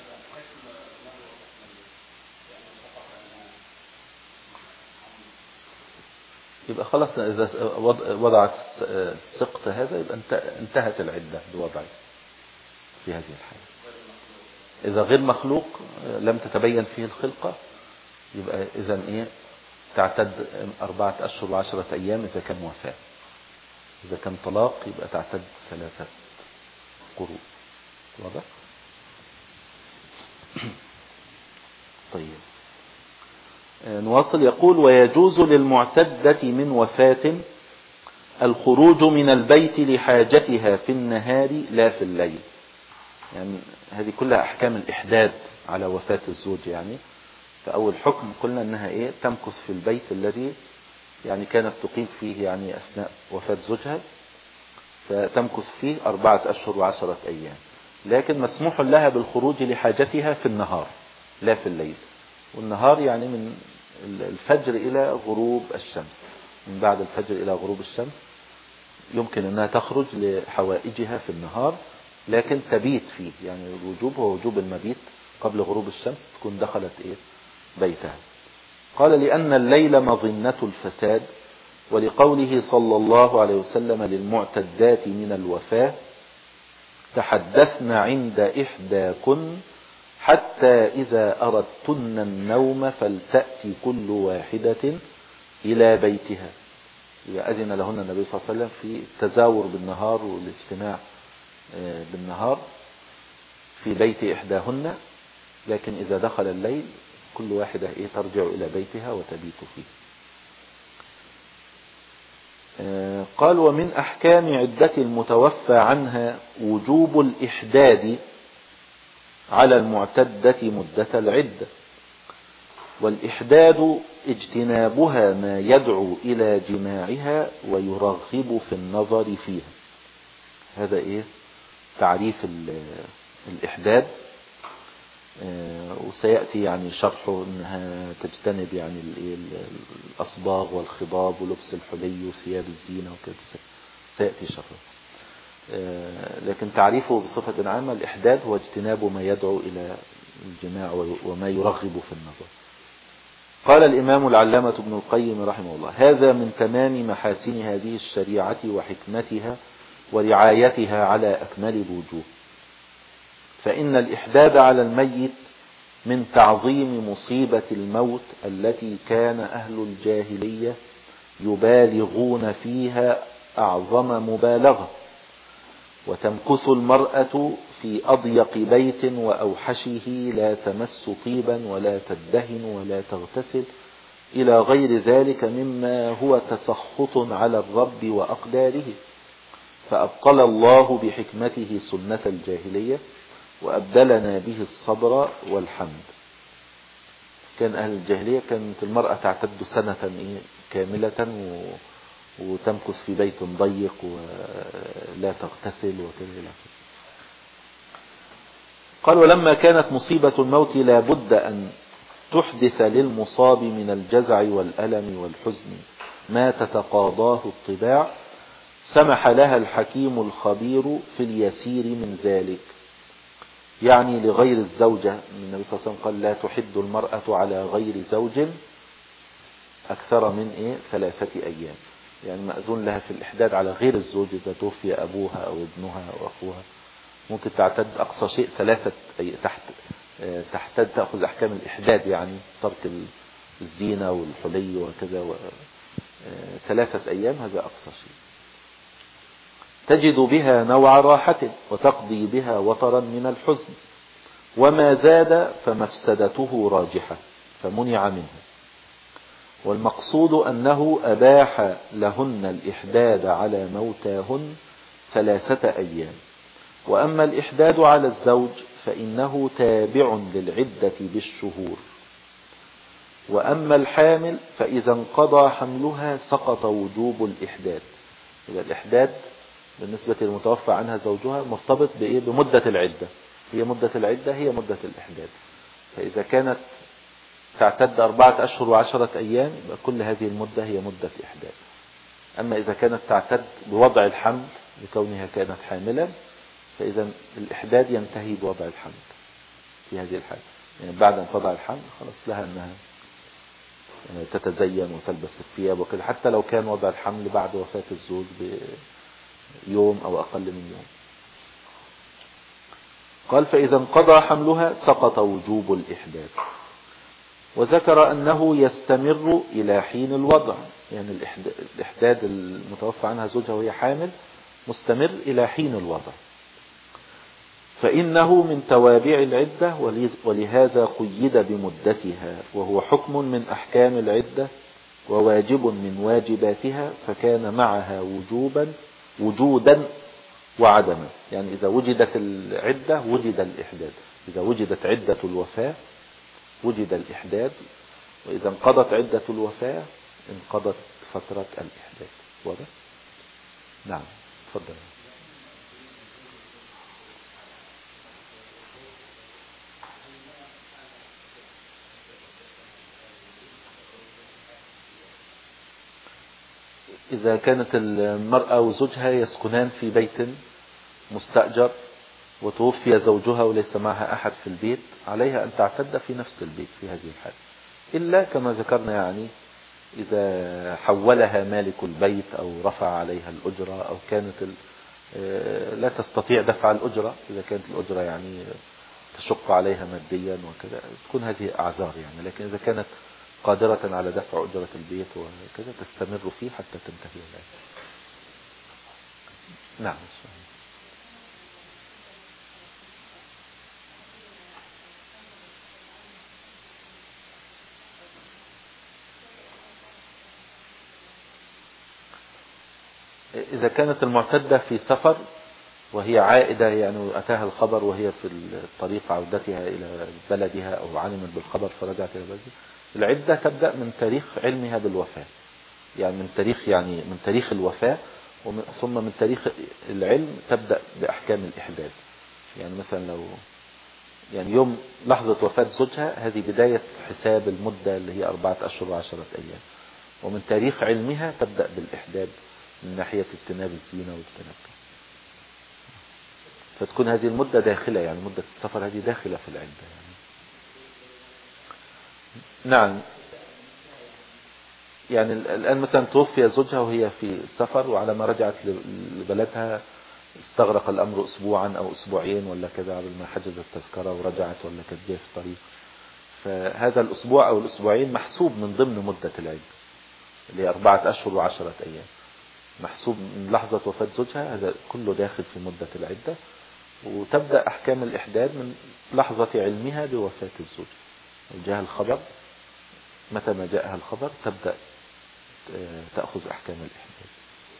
يبقى خلاص إذا وضعت السقط هذا يبقى انتهت العدة بوضعه في هذه الحالة. إذا غير مخلوق لم تتبين فيه الخلقة يبقى إذن إيه تعتد أربعة أشهر وعشرة أيام إذا كان وفاة. إذا كان طلاق يبقى تعتد ثلاثة قروء. واضح؟ طيب نواصل. يقول ويجوز للمعتدة من وفاة الخروج من البيت لحاجتها في النهار لا في الليل. يعني هذه كلها أحكام الإحداد على وفاة الزوج. يعني فأول حكم قلنا أنها إيه تمكث في البيت الذي يعني كانت تقيم فيه يعني أثناء وفاة زوجها، فتمكث فيه أربعة أشهر وعشرة أيام، لكن مسموح لها بالخروج لحاجتها في النهار لا في الليل. والنهار يعني من الفجر إلى غروب الشمس، من بعد الفجر إلى غروب الشمس يمكن أنها تخرج لحوائجها في النهار، لكن تبيت فيه. يعني الوجوب هو وجوب المبيت قبل غروب الشمس تكون دخلت إيه بيتها. قال لأن الليل مظنة الفساد، ولقوله صلى الله عليه وسلم للمعتدات من الوفاة تحدثن عند إحداكن حتى إذا أردتن النوم فلتأتي كل واحدة إلى بيتها. أذن لهن النبي صلى الله عليه وسلم في التزاور بالنهار والاجتماع بالنهار في بيت إحداهن، لكن إذا دخل الليل كل واحدة إيه ترجع إلى بيتها وتبيت فيه. قال ومن أحكام عدة المتوفى عنها وجوب الإحداد على المعتدة مدة العدة. والإحداد اجتنابها ما يدعو إلى جماعها ويرغب في النظر فيها. هذا إيه تعريف الإحداد، وسيأتي يعني شرحه أنها تجتنب يعني الأصباغ والخضاب ولبس الحلي وثياب الزينة وكذا، سيأتي شرحه. لكن تعريفه بصفة عامة الإحداد هو اجتناب ما يدعو إلى الجماع وما يرغب في النظر. قال الإمام العلامة ابن القيم رحمه الله هذا من تمام محاسن هذه الشريعة وحكمتها ورعايتها على أكمل الوجوه. فإن الإحداد على الميت من تعظيم مصيبة الموت التي كان أهل الجاهلية يبالغون فيها أعظم مبالغة، وتمكث المرأة في أضيق بيت وأوحشه لا تمس طيبا ولا تدهن ولا تغتسل إلى غير ذلك مما هو تسخط على الرب وأقداره. فأبطل الله بحكمته سنة الجاهلية وأبدلنا به الصبر والحمد. كان أهل الجاهلية كانت المرأة تعتد سنة كاملة وتمكث في بيت ضيق ولا تغتسل وكذا. قال ولما كانت مصيبة الموت لا بد أن تحدث للمصاب من الجزع والألم والحزن ما تتقاضاه الطباع، سمح لها الحكيم الخبير في اليسير من ذلك. يعني لغير الزوجة، النبي صلى الله عليه وسلم قال لا تحد المرأة على غير زوج أكثر من إيه ثلاثة أيام. يعني مأذون لها في الإحداد على غير الزوج إذا توفي أبوها أو ابنها أو أخوها، ممكن تعتد أقصى شيء ثلاثة أي تحت تحتد تأخذ أحكام الإحداد، يعني ترك الزينة والحلي وكذا و... ثلاثة أيام هذا أقصى شيء. تجد بها نوع راحة وتقضي بها وطرا من الحزن، وما زاد فمفسدته راجحة فمنع منه. والمقصود أنه أباح لهن الإحداد على موتاهن ثلاثة أيام. وأما الإحداد على الزوج فإنه تابع للعدة بالشهور. وأما الحامل فإذا انقضى حملها سقط وجوب الإحداد. إذا الإحداد بالنسبة للمتوفى عنها زوجها مرتبط بإيه؟ بمدة العدة. هي مدة العدة هي مدة الإحداد. فإذا كانت تعتد أربعة أشهر وعشرة أيام يبقى كل هذه المدة هي مدة إحداد. أما إذا كانت تعتد بوضع الحمل لكونها كانت حاملا فإذا الإحداد ينتهي بوضع الحمل في هذه الحالة. يعني بعد أن تضع الحمل خلاص لها أنها تتزين وتلبس الثياب وكذا، حتى لو كان وضع الحمل بعد وفاة الزوج بيوم أو أقل من يوم. قال فإذا انقضى حملها سقط وجوب الإحداد. وذكر أنه يستمر إلى حين الوضع، يعني الإحداد المتوفى عنها زوجها وهي حامل مستمر إلى حين الوضع، فإنه من توابع العدة ولهذا قيد بمدتها، وهو حكم من أحكام العدة وواجب من واجباتها، فكان معها وجوبا وجودا وعدما. يعني إذا وجدت العدة وجد الإحداد، إذا وجدت عدة الوفاة وجد الإحداد، وإذا انقضت عدة الوفاة انقضت فترة الإحداد. واضح؟ نعم تفضل. إذا كانت المرأة وزوجها يسكنان في بيت مستأجر وتوفي زوجها وليس معها أحد في البيت، عليها أن تعتد في نفس البيت في هذه الحالة، إلا كما ذكرنا يعني إذا حولها مالك البيت أو رفع عليها الأجرة أو كانت لا تستطيع دفع الأجرة، إذا كانت الأجرة يعني تشق عليها ماديا وكذا تكون هذه أعذار يعني. لكن إذا كانت قادرة على دفع أجرة البيت وكذا تستمر فيه حتى تنتهي العدة. نعم. إذا كانت المعتدة في سفر وهي عائدة يعني أتاها الخبر وهي في الطريق عودتها إلى بلدها أو علمت بالخبر فرجعت إلى بلدها، العدة تبدأ من تاريخ علمها بالوفاة، يعني من تاريخ يعني من تاريخ الوفاة ثم من تاريخ العلم تبدأ بأحكام الإحداد. يعني مثلا لو يعني يوم لحظة وفاة زوجها هذه بداية حساب المدة اللي هي أربعة أشهر وعشرة أيام، ومن تاريخ علمها تبدأ بالإحداد من ناحية اجتناب الزينة واجتناب، فتكون هذه المدة داخلة يعني مدة السفر هذه داخلة في العدة يعني. نعم. يعني الآن مثلا توفي زوجها وهي في سفر وعلى ما رجعت لبلدها استغرق الأمر أسبوعا أو أسبوعين ولا كذا قبل ما حجزت التذكرة ورجعت ولا كانت جاية في الطريق، فهذا الأسبوع أو الأسبوعين محسوب من ضمن مدة العدة اللي هي أربعة أشهر وعشرة أيام. محسوب من لحظة وفاة زوجها، هذا كله داخل في مدة العدة. وتبدأ أحكام الإحداد من لحظة علمها بوفاة الزوج، جاء الخبر، متى ما جاءها الخبر تبدأ تأخذ أحكام الإحداد.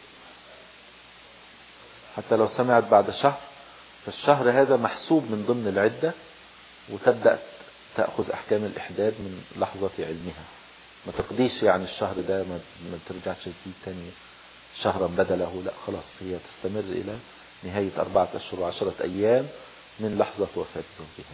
حتى لو سمعت بعد شهر، فالشهر هذا محسوب من ضمن العدة، وتبدأ تأخذ أحكام الإحداد من لحظة علمها. ما تقضيش يعني الشهر ده ما ترجعش تزيد تاني شهرا بدله، لا خلاص، هي تستمر إلى نهاية أربعة أشهر وعشرة أيام من لحظة وفاة زوجها.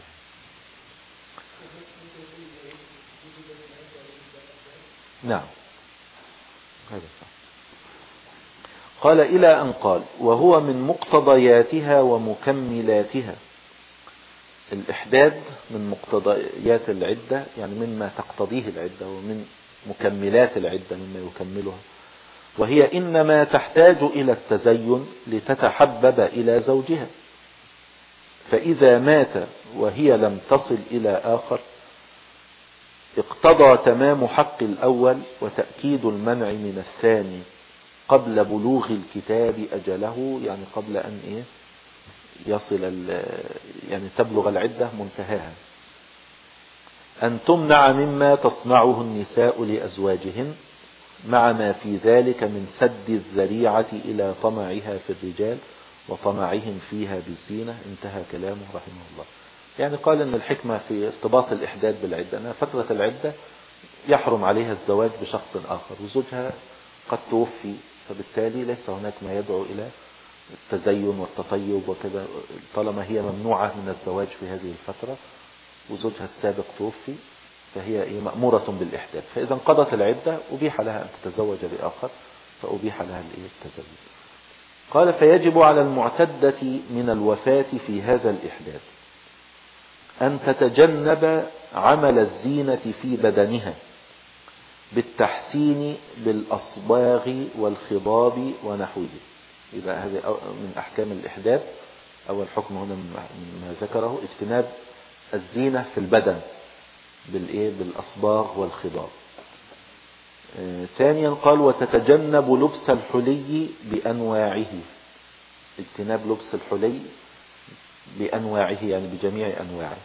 نعم هذا صح. قال إلى أن قال وهو من مقتضياتها ومكملاتها. الإحداد من مقتضيات العدة، يعني مما تقتضيه العدة، ومن مكملات العدة مما يكملها. وهي إنما تحتاج إلى التزين لتتحبب إلى زوجها، فإذا مات وهي لم تصل إلى آخر اقتضى تمام حق الأول وتأكيد المنع من الثاني قبل بلوغ الكتاب أجله، يعني قبل أن إيه يصل يعني تبلغ العدة منتهاها. أن تمنع مما تصنعه النساء لأزواجهن مع ما في ذلك من سد الذريعة إلى طمعها في الرجال وطمعهم فيها بالزينة. انتهى كلامه رحمه الله. يعني قال أن الحكمة في ارتباط الإحداد بالعدة أن فترة العدة يحرم عليها الزواج بشخص آخر، وزوجها قد توفي، فبالتالي ليس هناك ما يدعو إلى التزين والتطيب وكذا، طالما هي ممنوعة من الزواج في هذه الفترة وزوجها السابق توفي، فهي مأمورة بالإحداد. فإذا انقضت العدة أبيح لها أن تتزوج بآخر، فأبيح لها التزوج. قال فيجب على المعتدة من الوفاة في هذا الإحداد أن تتجنب عمل الزينة في بدنها بالتحسين بالأصباغ والخضاب ونحوه. إذا هذا من أحكام الإحداد. أول حكم هنا مما ذكره اجتناب الزينة في البدن بالإيه بالأصباغ والخضاب. آه ثانيا قال وتتجنب لبس الحلي بأنواعه. اجتناب لبس الحلي بأنواعه يعني بجميع أنواعه.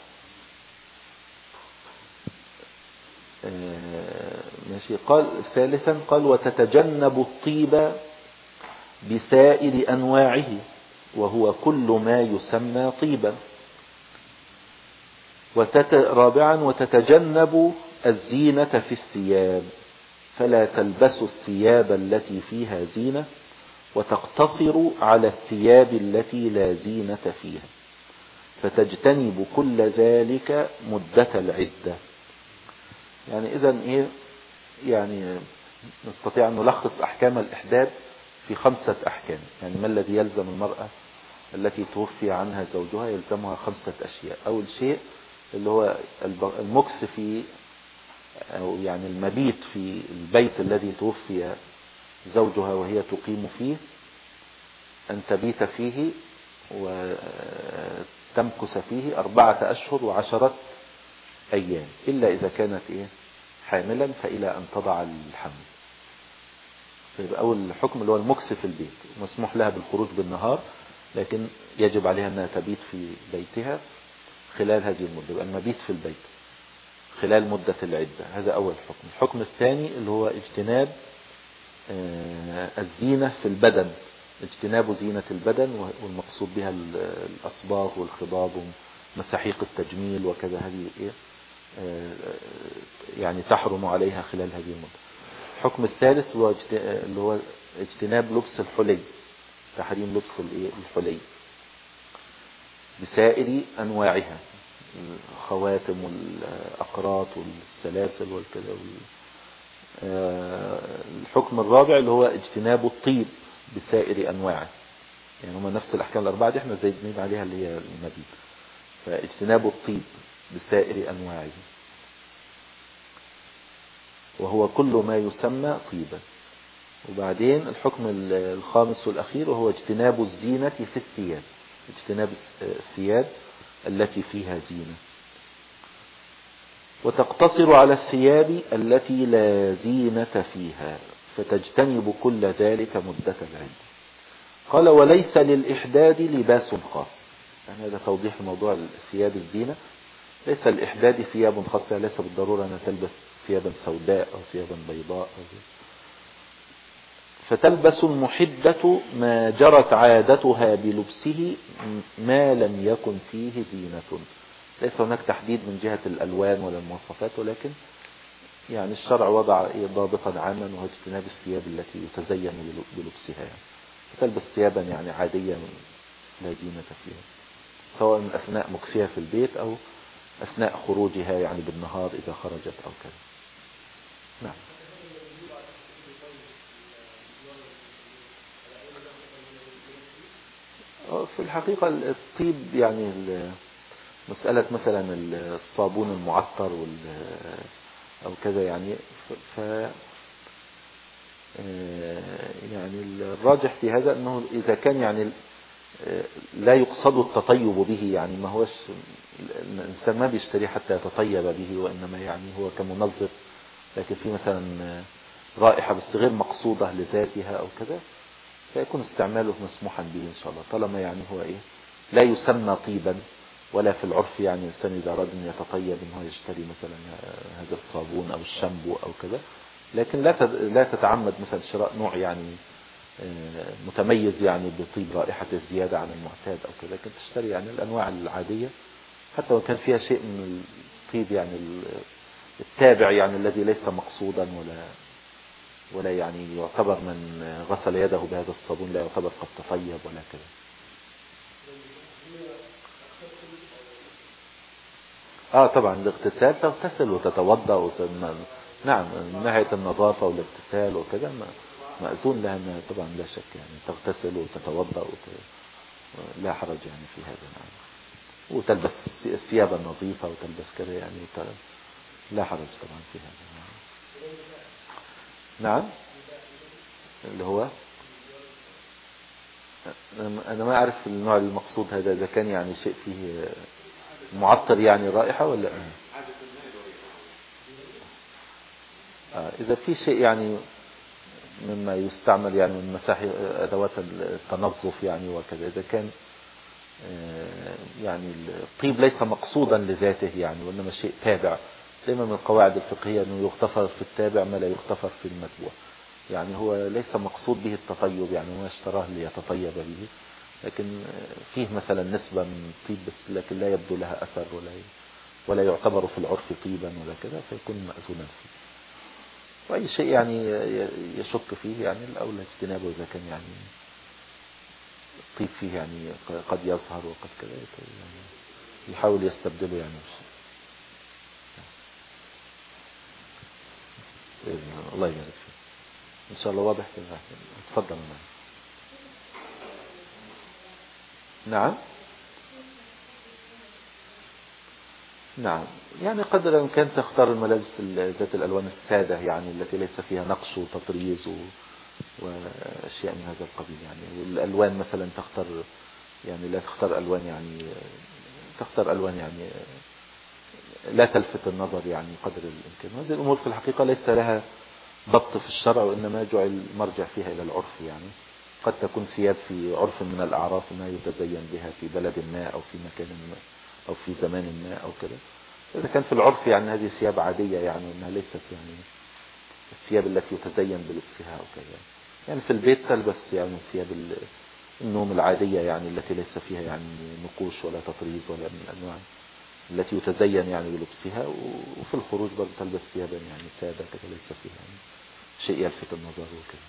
آه ماشي. قال ثالثا قال وتتجنب الطيب بسائر أنواعه وهو كل ما يسمى طيبا. وتت... رابعا وتتجنب الزينة في الثياب فلا تلبس الثياب التي فيها زينة وتقتصر على الثياب التي لا زينة فيها، فتجتنب كل ذلك مدة العدة. يعني إذن إيه يعني نستطيع أن نلخص أحكام الإحداد في خمسة أحكام. يعني ما الذي يلزم المرأة التي توفي عنها زوجها؟ يلزمها خمسة أشياء. أول شيء اللي هو المكث في أو يعني المبيت في البيت الذي توفي زوجها وهي تقيم فيه، أن تبيت فيه وتمكث فيه أربعة أشهر وعشرة أيام، إلا إذا كانت إيه حاملا فإلى أن تضع الحمل. فيبقى أول حكم اللي هو المكث في البيت، مسموح لها بالخروج بالنهار لكن يجب عليها أنها تبيت في بيتها خلال هذه المدة. يبقى المبيت في البيت خلال مدة العدة، هذا أول حكم. الحكم الثاني اللي هو اجتناب الزينة في البدن، اجتناب زينة البدن والمقصود بها الأصباغ والخضاب ومساحيق التجميل وكذا، هذه إيه يعني تحرم عليها خلال هذه المدة. الحكم الثالث هو اللي هو اجتناب لبس الحلي، تحريم لبس الحلي بسائر أنواعها، الخواتم والأقراط والسلاسل والكذا. الحكم الرابع اللي هو اجتناب الطيب بسائر أنواعه، يعني هما نفس الأحكام الأربعة دي احنا زايدين عليها اللي هي المبيت. فاجتناب الطيب بسائر أنواعه وهو كل ما يسمى طيبا. وبعدين الحكم الخامس والأخير وهو اجتناب الزينة في الثياب، اجتناب الثياب التي فيها زينة، وتقتصر على الثياب التي لا زينة فيها فتجتنب كل ذلك مدة العدة. قال وليس للإحداد لباس خاص، يعني هذا توضيح الموضوع ثياب الزينة. ليس الإحداد ثياب خاصة، ليس بالضرورة أن تلبس ثيابا سوداء أو ثيابا بيضاء أو فتلبس المحدة ما جرت عادتها بلبسه ما لم يكن فيه زينة. ليس هناك تحديد من جهة الألوان ولا المواصفات، ولكن يعني الشرع وضع ضابطا عاما وهو اجتناب الثياب التي يتزين بلبسها، يعني تلبس ثيابا يعني عادية لا زينة فيها، سواء أثناء مكفيها في البيت أو أثناء خروجها يعني بالنهار إذا خرجت أو كذا. نعم. في الحقيقة الطيب يعني مسألة مثلا الصابون المعطر أو كذا يعني ف يعني الراجح في هذا أنه إذا كان يعني لا يقصد التطيب به، يعني ما هوش الإنسان ما بيشتري حتى يتطيب به، وإنما يعني هو كمنظف، لكن في مثلا رائحة بس غير مقصودة لذاتها أو كذا، فيكون استعماله مسموحا به إن شاء الله، طالما يعني هو إيه لا يسمى طيبا، ولا في العرف يعني الإنسان إذا أراد أن يتطيب أنه يشتري مثلا هذا الصابون أو الشامبو أو كذا، لكن لا لا تتعمد مثلا شراء نوع يعني متميز يعني بطيب رائحة الزيادة عن المعتاد أو كذا، لكن تشتري يعني الأنواع العادية حتى لو كان فيها شيء من الطيب يعني التابع، يعني الذي ليس مقصودا ولا ولا يعني يعتبر من غسل يده بهذا الصابون لا يعتبر قد تطيب ولا كذا. اه طبعا الاغتسال تغتسل وتتوضا وتن... نعم من ناحية النظافة والاغتسال وكذا مأذون لها طبعا لا شك، يعني تغتسل وتتوضا وت... لا حرج يعني في هذا. نعم. وتلبس الثياب النظيفة وتلبس كذا يعني وت... لا حرج طبعا في هذا. نعم. نعم اللي هو أنا ما أعرف النوع المقصود هذا، إذا كان يعني شيء فيه معطر يعني رائحة ولا آه إذا في شيء يعني مما يستعمل يعني من مساحي أدوات التنظف يعني وكذا، إذا كان آه يعني الطيب ليس مقصودا لذاته يعني وإنما شيء تابع، دائما من القواعد الفقهية أنه يغتفر في التابع ما لا يغتفر في المتبوع، يعني هو ليس مقصود به التطيب، يعني هو اشتراه ليتطيب به، لكن فيه مثلا نسبة من طيب بس لكن لا يبدو لها أثر ولا ولا يعتبر في العرف طيبا ولا كذا، فيكون مأذونا فيه. وأي شيء يعني يشك فيه يعني الأولى اجتنابه إذا كان يعني الطيب فيه يعني قد يظهر وقد كذا، يعني يحاول يستبدله يعني بشيء. الله يبارك فيك إن شاء الله. واضح كذا. تفضل معي. نعم. نعم يعني قدر الإمكان تختار الملابس ذات الألوان السادة يعني التي ليس فيها نقش وتطريز و... وأشياء من هذا القبيل يعني. والألوان مثلا تختار يعني لا تختار ألوان يعني تختار ألوان يعني لا تلفت النظر يعني قدر الإمكان. هذه الأمور في الحقيقة ليس لها ضبط في الشرع، وإنما جعل مرجع فيها إلى العرف. يعني قد تكون ثياب في عرف من الأعراف ما يتزين بها في بلد ما أو في مكان ما أو في زمان ما أو كذا. إذا كان في العرف يعني هذه ثياب عادية يعني إنها ليست يعني الثياب التي يتزين بلبسها أو كذا. يعني في البيت تلبس يعني ثياب النوم العادية يعني التي ليس فيها يعني نقوش ولا تطريز ولا من الأنواع التي يتزين يعني بلبسها. وفي الخروج برضه تلبس ثيابا يعني سادة كذا ليس فيها يعني شيء يلفت النظر وكذا.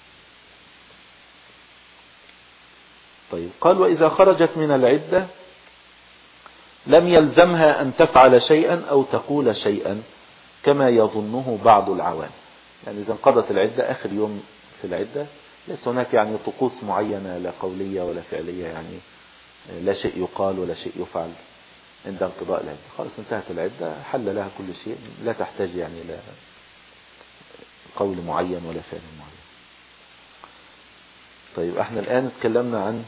طيب قال وإذا خرجت من العدة لم يلزمها أن تفعل شيئا أو تقول شيئا كما يظنه بعض العوام. يعني إذا انقضت العدة آخر يوم في العدة ليس هناك يعني طقوس معينة لا قولية ولا فعلية، يعني لا شيء يقال ولا شيء يفعل عند انقضاء العدة. خلاص انتهت العدة حل لها كل شيء، لا تحتاج يعني لا قول معين ولا فعل معين. طيب احنا الآن تكلمنا عن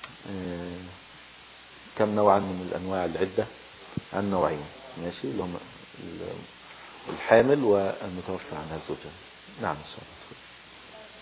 كم نوعا من الأنواع العدة؟ عن نوعين ماشي، اللي هم الحامل والمتوفى عنها زوجها. نعم إن شاء الله.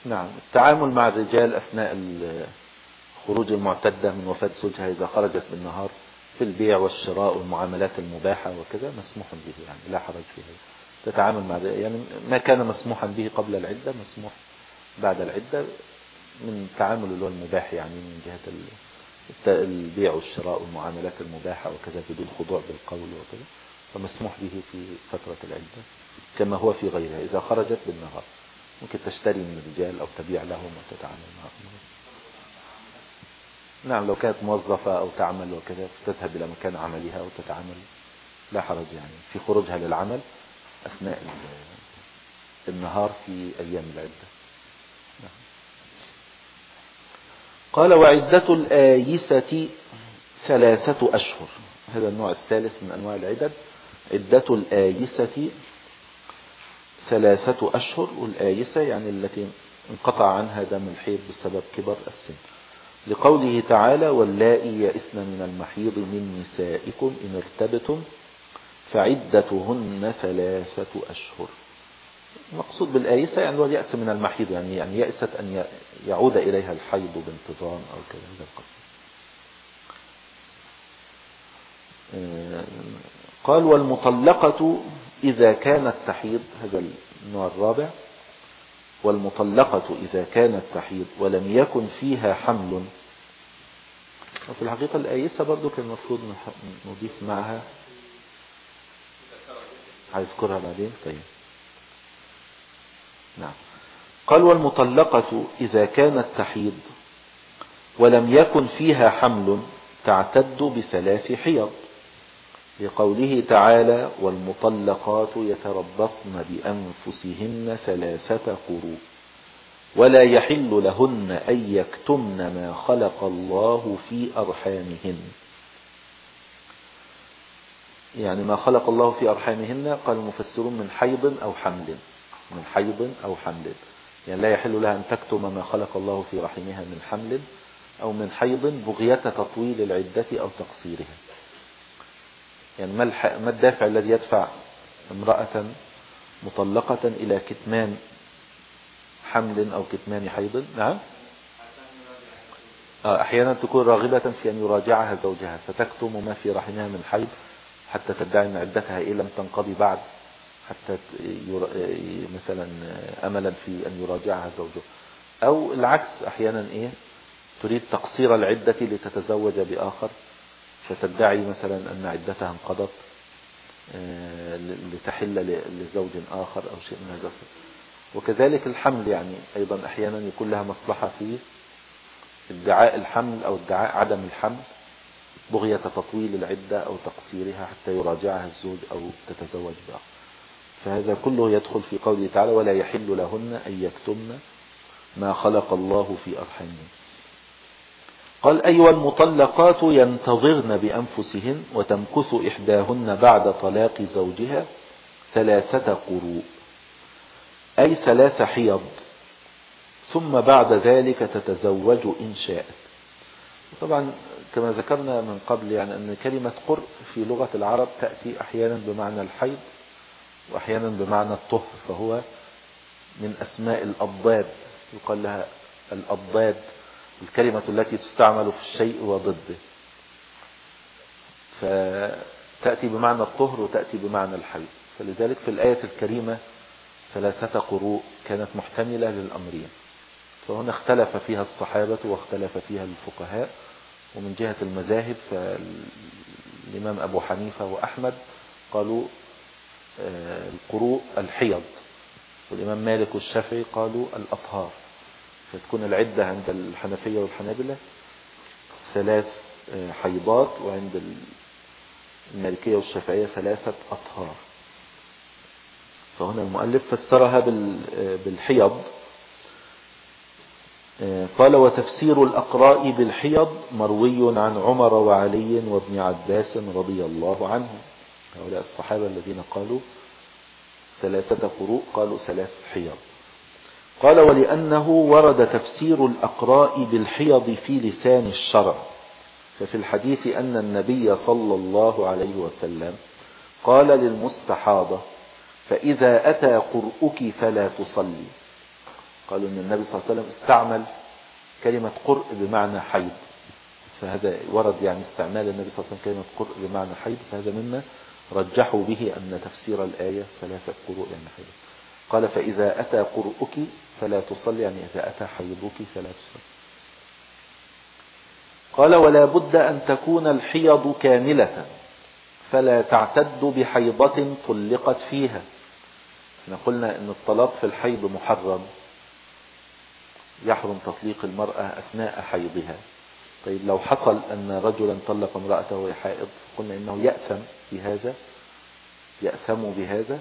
نعم. التعامل مع الرجال أثناء خروج المعتدة من وفاة زوجها إذا خرجت بالنهار في البيع والشراء والمعاملات المباحة وكذا مسموح به، يعني لا حرج فيها. تتعامل مع يعني ما كان مسموحا به قبل العدة مسموح بعد العدة من تعامل اللي هو المباح، يعني من جهة البيع والشراء والمعاملات المباحة وكذا بدون خضوع بالقول وكذا، فمسموح به في فترة العدة كما هو في غيرها. إذا خرجت بالنهار ممكن تشتري من الرجال أو تبيع لهم وتتعامل معهم. نعم، لو كانت موظفة أو تعمل وكذا تذهب إلى مكان عملها وتتعامل، لا حرج يعني في خروجها للعمل أثناء النهار في أيام العدة. قال وعدة الآيسة ثلاثة أشهر. هذا النوع الثالث من أنواع العدد. عدة الآيسة ثلاثة أشهر، والآيسة يعني التي انقطع عنها دم الحيض بسبب كبر السن، لقوله تعالى واللائي يئسن من المحيض من نسائكم إن ارتبتم فعدتهن ثلاثة أشهر. المقصود بالآيسة يعني هو اليأس من المحيض، يعني يعني يأست أن يعود إليها الحيض بانتظام أو كذا، هذا القصد. قال والمطلقة إذا كانت تحيض، هذا النوع الرابع، والمطلقة إذا كانت تحيض ولم يكن فيها حمل. وفي الحقيقة الآيسة برضو كان المفروض نضيف معها، هذكرها بعدين. طيب نعم. قال والمطلقة إذا كانت تحيض ولم يكن فيها حمل تعتد بثلاث حيض، لقوله تعالى والمطلقات يتربصن بأنفسهن ثلاثة قروء ولا يحل لهن أن يكتمن ما خلق الله في أرحامهن. يعني ما خلق الله في أرحامهن قال المفسرون من حيض أو حمل، من حيض أو حمل، يعني لا يحل لها أن تكتم ما خلق الله في رحمها من حمل أو من حيض بغية تطويل العدة أو تقصيرها. يعني ما الدافع الذي يدفع امرأة مطلقة إلى كتمان حمل أو كتمان حيض؟ نعم، أحيانا تكون راغبة في أن يراجعها زوجها فتكتم ما في رحمها من حيض حتى تدعي أن عدتها إيه لم تنقضي بعد، حتى مثلا أملا في أن يراجعها زوجها، أو العكس أحيانا إيه تريد تقصير العدة لتتزوج بآخر فتدعي مثلا أن عدتها انقضت لتحل لزوج آخر أو شيء من هذا. وكذلك الحمل يعني أيضا أحيانا يكون لها مصلحة في ادعاء الحمل أو ادعاء عدم الحمل بغية تطويل العدة أو تقصيرها حتى يراجعها الزوج أو تتزوج بآخر. فهذا كله يدخل في قوله تعالى ولا يحل لهن أن يكتمن ما خلق الله في أرحامهن. قال أيها المطلقات ينتظرن بأنفسهن وتمكث إحداهن بعد طلاق زوجها ثلاثة قروء أي ثلاث حيض ثم بعد ذلك تتزوج إن شاءت. طبعا كما ذكرنا من قبل يعني أن كلمة قرء في لغة العرب تأتي أحيانا بمعنى الحيض وأحيانا بمعنى الطهر، فهو من أسماء الأضداد، يقال لها الأضداد، الكلمة التي تستعمل في الشيء وضده، فتأتي بمعنى الطهر وتأتي بمعنى الحيض. فلذلك في الآية الكريمة ثلاثة قروء كانت محتملة للأمرين، فهنا اختلف فيها الصحابة واختلف فيها الفقهاء. ومن جهة المذاهب فالإمام أبو حنيفة وأحمد قالوا القروء الحيض، والإمام مالك والشافعي قالوا الأطهار، فتكون العدة عند الحنفية والحنابلة ثلاث حيضات، وعند المالكية والشافعية ثلاثة أطهار. فهنا المؤلف فسرها بالحيض. قال وتفسير الأقراء بالحيض مروي عن عمر وعلي وابن عباس رضي الله عنهم، هؤلاء الصحابة الذين قالوا ثلاثة قروء قالوا ثلاث حيض. قال ولأنه ورد تفسير الأقراء بالحيض في لسان الشرع، ففي الحديث أن النبي صلى الله عليه وسلم قال للمستحاضة فإذا أتى قرؤك فلا تصلي. قالوا أن النبي صلى الله عليه وسلم استعمل كلمة قرء بمعنى حيض، فهذا ورد يعني استعمال النبي صلى الله عليه وسلم كلمة قرء بمعنى حيض، فهذا مما رجحوا به أن تفسير الآية ثلاثة قروء يعني حيض. قال فإذا أتى قرؤك فلا تصلي، يعني إذا أتى حيضك فلا تصلي. قال ولا بد أن تكون الحيض كاملة فلا تعتد بحيضة طلقت فيها. احنا قلنا أن الطلاق في الحيض محرم، يحرم تطليق المرأة أثناء حيضها. طيب لو حصل أن رجلا طلق امرأته وهي حائض، قلنا إنه يأثم بهذا، يأثم بهذا،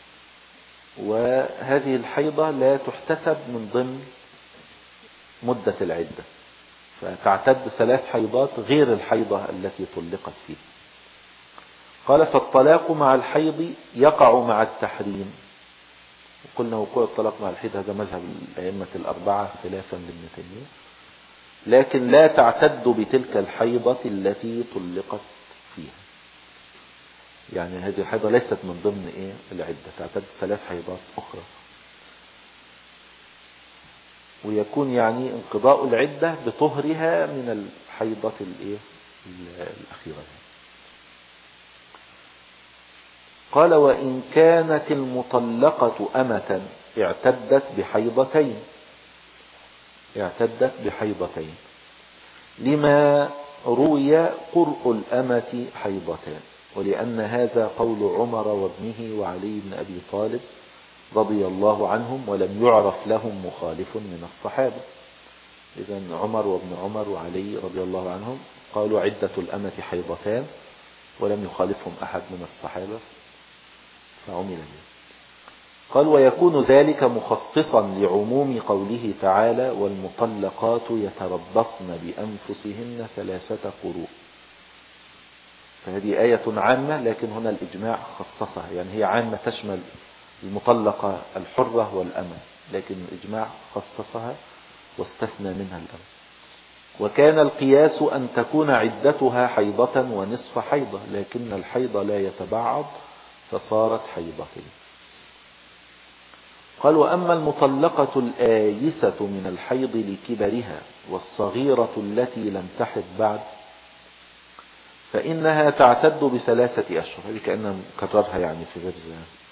وهذه الحيضة لا تحتسب من ضمن مدة العدة، فتعتد ثلاث حيضات غير الحيضة التي طلقت فيها. قال فالطلاق مع الحيض يقع مع التحريم. قلنا وقوع الطلاق مع الحيض هذا مذهب الأئمة الأربعة خلافا لابن تيمية، لكن لا تعتد بتلك الحيضة التي طلقت فيها. يعني هذه الحيضة ليست من ضمن إيه العدة، تعتد ثلاث حيضات أخرى، ويكون يعني انقضاء العدة بطهرها من الحيضة الإيه الأخيرة. قال وإن كانت المطلقة أمة اعتدت بحيضتين، اعتدت بحيضتين لما روي قرء الأمة حيضتان، ولأن هذا قول عمر وابنه وعلي بن أبي طالب رضي الله عنهم، ولم يعرف لهم مخالف من الصحابة. إذن عمر وابن عمر وعلي رضي الله عنهم قالوا عدة الأمة حيضتان، ولم يخالفهم أحد من الصحابة فعمل به. قال ويكون ذلك مخصصا لعموم قوله تعالى والمطلقات يتربصن بأنفسهن ثلاثة قروء. فهذه آية عامة، لكن هنا الإجماع خصصها، يعني هي عامة تشمل المطلقة الحرة والأمة، لكن الإجماع خصصها واستثنى منها الأمة. وكان القياس أن تكون عدتها حيضة ونصف حيضة، لكن الحيض لا يتبعض فصارت حيضتين. قال وأما المطلقة الآيسة من الحيض لكبرها والصغيرة التي لم تحض بعد فإنها تعتد بثلاثة أشهر. هذه كأنها مكررها يعني في غير،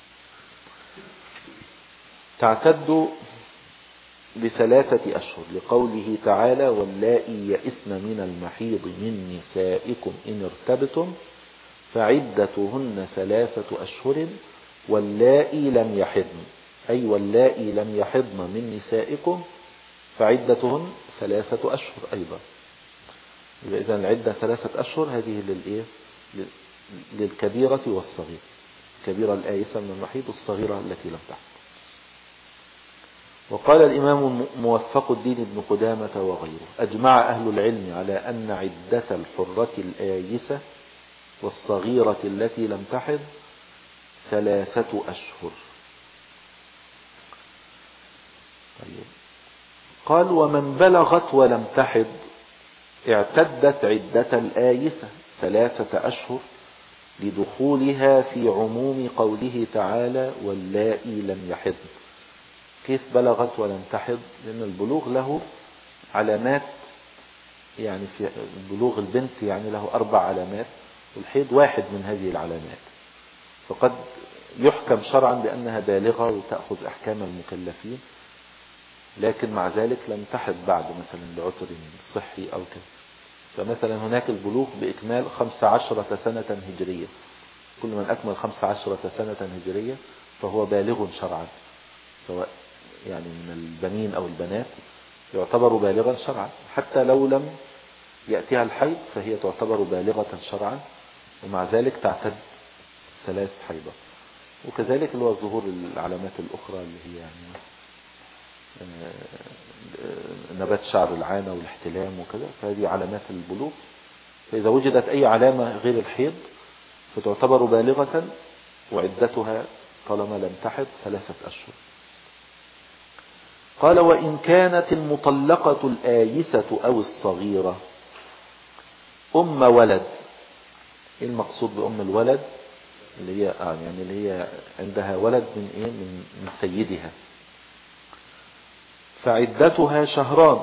تعتد بثلاثة أشهر لقوله تعالى واللائي يئسن من المحيض من نسائكم إن ارتبتم فعدتهن ثلاثة أشهر واللائي لم يحضن، أي واللائي لم يحضن من نسائكم فعدتهن ثلاثة أشهر أيضا. إذا العدة ثلاثة أشهر، هذه للإيه؟ للكبيرة والصغيرة، الكبيرة الآيسة من المحيض والصغيرة التي لم تحض. وقال الإمام موفق الدين ابن قدامة وغيره أجمع أهل العلم على أن عدة الحرة الآيسة والصغيرة التي لم تحض ثلاثة أشهر. طيب. قال ومن بلغت ولم تحض اعتدت عدة الآيسة ثلاثة أشهر لدخولها في عموم قوله تعالى واللائي لم يحضن. كيف بلغت ولم تحض؟ لأن البلوغ له علامات، يعني في بلوغ البنت يعني له أربع علامات، والحيض واحد من هذه العلامات، فقد يحكم شرعا بأنها بالغة وتأخذ أحكام المكلفين، لكن مع ذلك لم تحض بعد مثلا لعذر صحي أو كذا. فمثلا هناك البلوغ بإكمال خمس عشرة سنة هجرية، كل من أكمل خمس عشرة سنة هجرية فهو بالغ شرعا، سواء يعني من البنين أو البنات يعتبر بالغا شرعا، حتى لو لم يأتيها الحيض فهي تعتبر بالغة شرعا، ومع ذلك تعتد ثلاث حيضات. وكذلك اللي هو ظهور العلامات الأخرى اللي هي يعني نبات شعر العانة والاحتلام وكذا، فهذه علامات البلوغ. فإذا وجدت أي علامة غير الحيض فتعتبر بالغة وعدتها طالما لم تحض ثلاثة أشهر. قال وإن كانت المطلقة الآيسة أو الصغيرة أم ولد. إيه المقصود بأم الولد؟ اللي هي آه يعني اللي هي عندها ولد من إيه من, من سيدها. فعدتها شهران،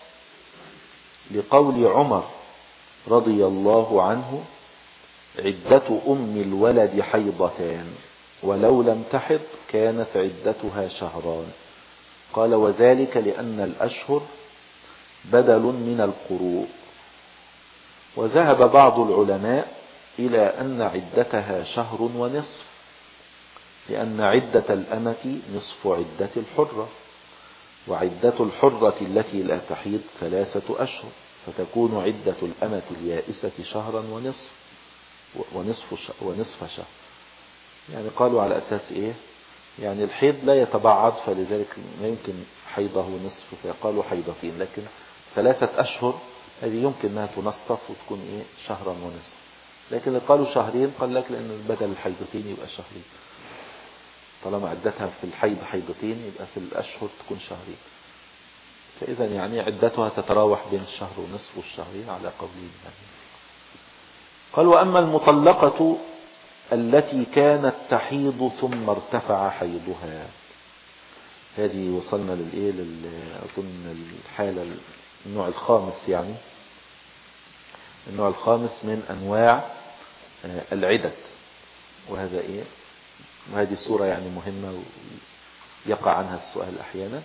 لقول عمر رضي الله عنه: عدة أم الولد حيضتان، ولو لم تحض كانت عدتها شهران. قال: وذلك لأن الأشهر بدل من القروء. وذهب بعض العلماء إلى أن عدتها شهر ونصف، لأن عدة الأمة نصف عدة الحرة، وعدة الحرة التي لا تحيض ثلاثة أشهر، فتكون عدة الأمة اليائسة شهرا ونصف ونصف شهر, ونصف شهر. يعني قالوا على أساس إيه؟ يعني الحيض لا يتبعض، فلذلك ما يمكن حيضه نصف، فيقالوا حيضتين. لكن ثلاثة أشهر هذه يمكن أنها تنصف وتكون إيه؟ شهرا ونصف. لكن اللي قالوا شهرين قال لك لأن بدل الحيضتين يبقى شهرين، طالما عدتها في الحيض حيضتين يبقى في الأشهر تكون شهرين. فإذا يعني عدتها تتراوح بين الشهر ونصف والشهرين على قولين. قال: وأما المطلقة التي كانت تحيض ثم ارتفع حيضها، هذه وصلنا للإيه لل... أظن الحالة النوع الخامس، يعني النوع الخامس من أنواع العدد. وهذا إيه وهذه الصورة يعني مهمة ويقع عنها السؤال أحيانا.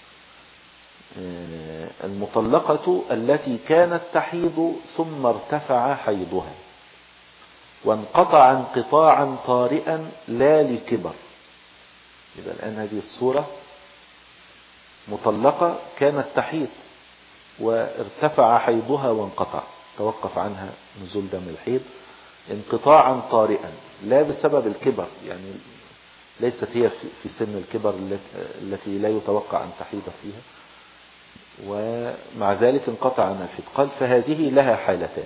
المطلقة التي كانت تحيض ثم ارتفع حيضها وانقطع انقطاعا طارئا لا لكبر. إذا الآن هذه الصورة مطلقة كانت تحيض وارتفع حيضها وانقطع، توقف عنها نزول دم الحيض انقطاعا طارئا، لا بسبب الكبر، يعني ليست هي في سن الكبر التي لا يتوقع أن تحيض فيها، ومع ذلك انقطع عنها الحيض. قال: فهذه لها حالتان.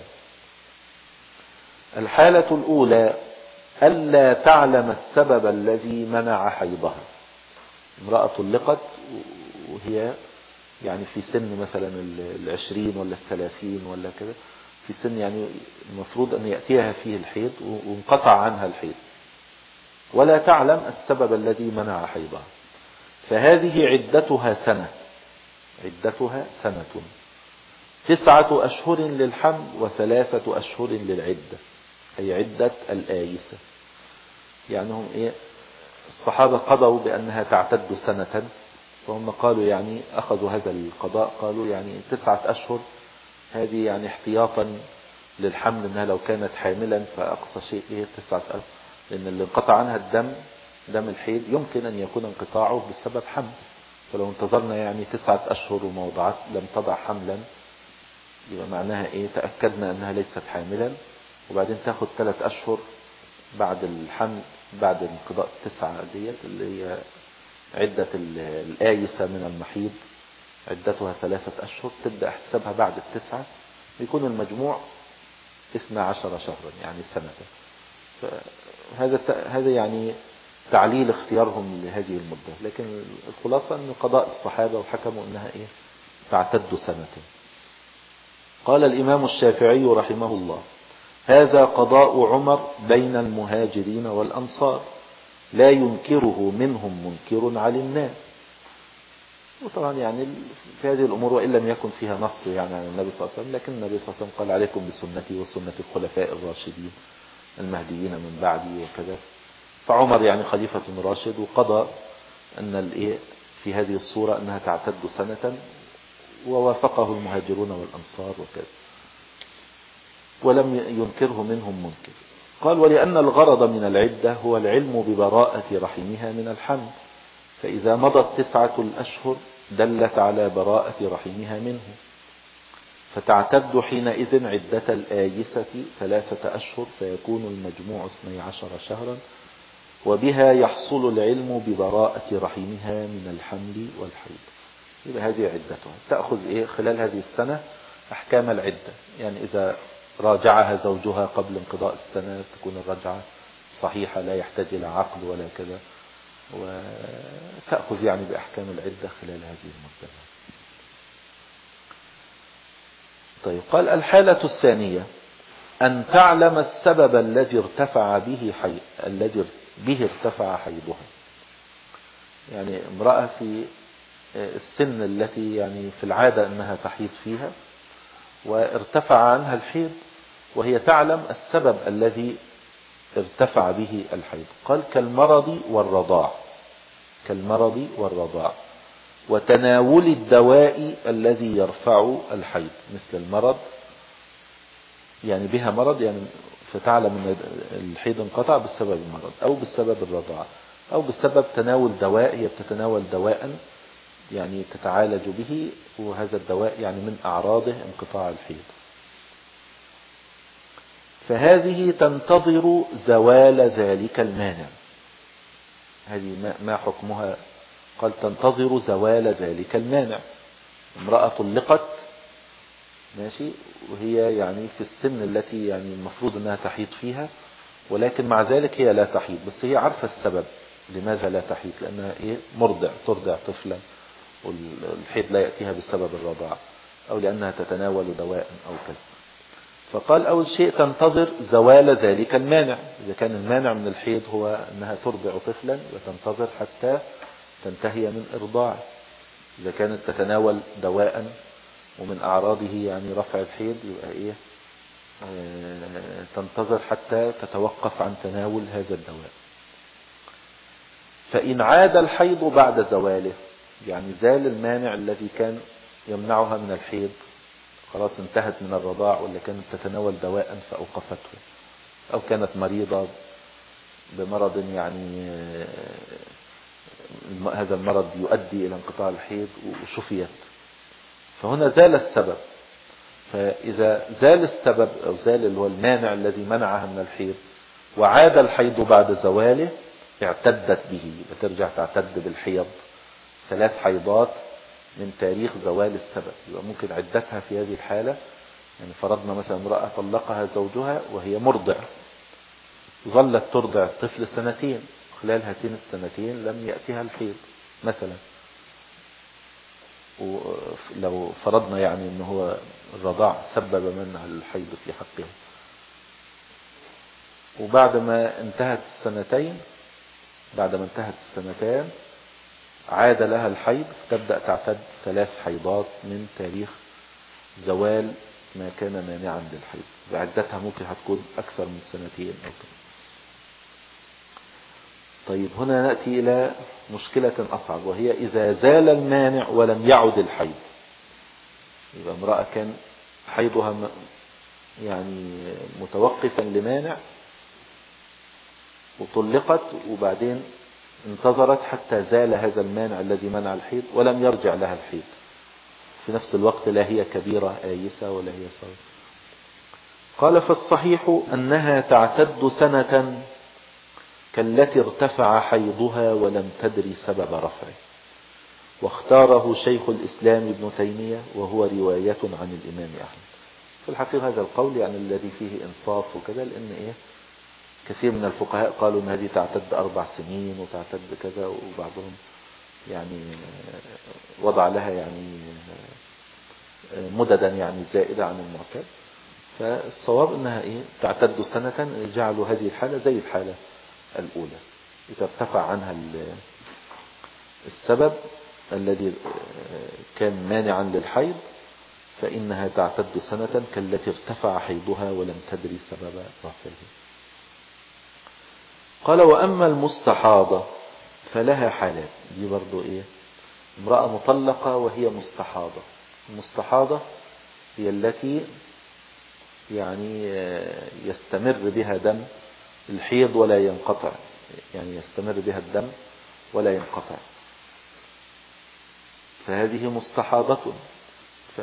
الحالة الأولى ألا تعلم السبب الذي منع حيضها. امرأة طلقت وهي يعني في سن مثلا العشرين ولا الثلاثين ولا كذا، في سن يعني المفروض أن يأتيها فيه الحيض وانقطع عنها الحيض، ولا تعلم السبب الذي منع حيضها، فهذه عدتها سنة عدتها سنة تسعة أشهر للحمل وثلاثة أشهر للعدة، أي عدة الآيسة. يعني هم إيه الصحابة قضوا بأنها تعتد سنة، فهم قالوا يعني أخذوا هذا القضاء، قالوا يعني تسعة أشهر هذه يعني احتياطا للحمل، أنها لو كانت حاملا فأقصى شيء إيه تسعة أشهر، لأن اللي انقطع عنها الدم دم الحيض يمكن أن يكون انقطاعه بسبب حمل، فلو انتظرنا يعني تسعة أشهر وموضعات لم تضع حملا يبقى معناها إيه تأكدنا أنها ليست حاملا، وبعدين تاخد ثلاث أشهر بعد الحمل بعد انقضاء التسعة ديت اللي هي عدة الآيسة من المحيض، عدتها ثلاثة أشهر، تبدأ حسابها بعد التسعة، يكون المجموع اثنا عشر شهرا يعني سنة. فهذا هذا يعني تعليل اختيارهم لهذه المدة، لكن الخلاصة أن قضاء الصحابة وحكموا أنها إيه تعتد سنة. قال الإمام الشافعي رحمه الله: هذا قضاء عمر بين المهاجرين والأنصار، لا ينكره منهم منكر علمناه. وطبعا يعني في هذه الأمور وإن لم يكن فيها نص يعني عن النبي صلى الله عليه وسلم، لكن النبي صلى الله عليه وسلم قال: عليكم بسنتي وسنة الخلفاء الراشدين المهديين من بعدي وكذا. فعمر يعني خليفة راشد وقضى أن الإيه في هذه الصورة أنها تعتد سنة، ووافقه المهاجرون والأنصار وكذا، ولم ينكره منهم منكر. قال: ولأن الغرض من العدة هو العلم ببراءة رحمها من الحمل، فإذا مضت تسعة الأشهر دلت على براءة رحمها منه، فتعتد حينئذ عدة الآيسة ثلاثة أشهر، فيكون المجموع اثني عشر شهرا، وبها يحصل العلم ببراءة رحمها من الحمل والحيض. يبقى هذه عدتها، تأخذ إيه خلال هذه السنة أحكام العدة. يعني إذا راجعها زوجها قبل انقضاء السنة تكون الرجعة صحيحة، لا يحتاج إلى عقد ولا كذا، وتأخذ يعني بأحكام العدة خلال هذه المدة. طيب، قال: الحالة الثانية أن تعلم السبب الذي ارتفع به حي... الذي به ارتفع حيضها. يعني امرأة في السن التي يعني في العادة أنها تحيض فيها، وارتفع عنها الحيض وهي تعلم السبب الذي ارتفع به الحيض. قال كالمرض والرضاع، كالمرض والرضاع وتناول الدواء الذي يرفع الحيض، مثل المرض يعني بها مرض يعني فتعلم ان الحيض انقطع بسبب المرض او بسبب الرضاعة او بسبب تناول دواء، هي بتتناول دواء يعني تتعالج به، وهذا الدواء يعني من اعراضه انقطاع الحيض. فهذه تنتظر زوال ذلك المانع. هذه ما حكمها؟ قال تنتظر زوال ذلك المانع. امرأة طلقت ماشي وهي يعني في السن التي يعني المفروض انها تحيض فيها، ولكن مع ذلك هي لا تحيض، بس هي عارفة السبب لماذا لا تحيض، لانها ايه مرضع ترضع طفلا والحيض لا يأتيها بسبب الرضاعة او لانها تتناول دواء او كذا. فقال اول شيء تنتظر زوال ذلك المانع. اذا كان المانع من الحيض هو انها ترضع طفلا وتنتظر حتى تنتهي من ارضاعه. اذا كانت تتناول دواء ومن اعراضه يعني رفع الحيض يبقى ايه آه تنتظر حتى تتوقف عن تناول هذا الدواء. فان عاد الحيض بعد زواله، يعني زال المانع الذي كان يمنعها من الحيض، خلاص انتهت من الرضاع ولا كانت تتناول دواء فأوقفته، أو كانت مريضة بمرض يعني هذا المرض يؤدي إلى انقطاع الحيض وشفيت، فهنا زال السبب. فإذا زال السبب أو زال اللي هو المانع الذي منعها من الحيض وعاد الحيض بعد زواله اعتدت به، بترجع تعتد بالحيض ثلاث حيضات من تاريخ زوال السبب. يبقى ممكن عدتها في هذه الحالة، يعني فرضنا مثلا امرأة طلقها زوجها وهي مرضع، ظلت ترضع الطفل سنتين، خلال هاتين السنتين لم يأتيها الحيض مثلا، ولو فرضنا يعني انه هو الرضاع سبب منع الحيض في حقها، وبعد ما انتهت السنتين بعد ما انتهت السنتين عاد لها الحيض، فتبدأ تعتد ثلاث حيضات من تاريخ زوال ما كان مانعا للحيض. بعدتها ممكن هتكون أكثر من سنتين أو كده. طيب هنا نأتي إلى مشكلة أصعب، وهي إذا زال المانع ولم يعد الحيض. يبقى امرأة كان حيضها يعني متوقفا لمانع وطلقت، وبعدين انتظرت حتى زال هذا المانع الذي منع الحيض ولم يرجع لها الحيض، في نفس الوقت لا هي كبيرة آيسة ولا هي صغيرة. قال فالصحيح أنها تعتد سنة كالتي ارتفع حيضها ولم تدري سبب رفعه، واختاره شيخ الإسلام ابن تيمية وهو رواية عن الإمام أحمد. في الحقيقة هذا القول يعني الذي فيه إنصاف وكذا، لأن إيه كثير من الفقهاء قالوا أن هذه تعتد أربع سنين وتعتد كذا، وبعضهم يعني وضع لها يعني مددا يعني زائدة عن المعتاد. فالصواب أنها إيه تعتد سنة، جعلوا هذه الحالة زي الحالة الأولى، إذا ارتفع عنها السبب الذي كان مانعا للحيض فإنها تعتد سنة كالتي ارتفع حيضها ولم تدري سبب رفعه. قال وأما المستحاضة فلها حالات. دي برضو إيه امرأة مطلقة وهي مستحاضة. المستحاضة هي التي يعني يستمر بها دم الحيض ولا ينقطع، يعني يستمر بها الدم ولا ينقطع، فهذه مستحاضة. ف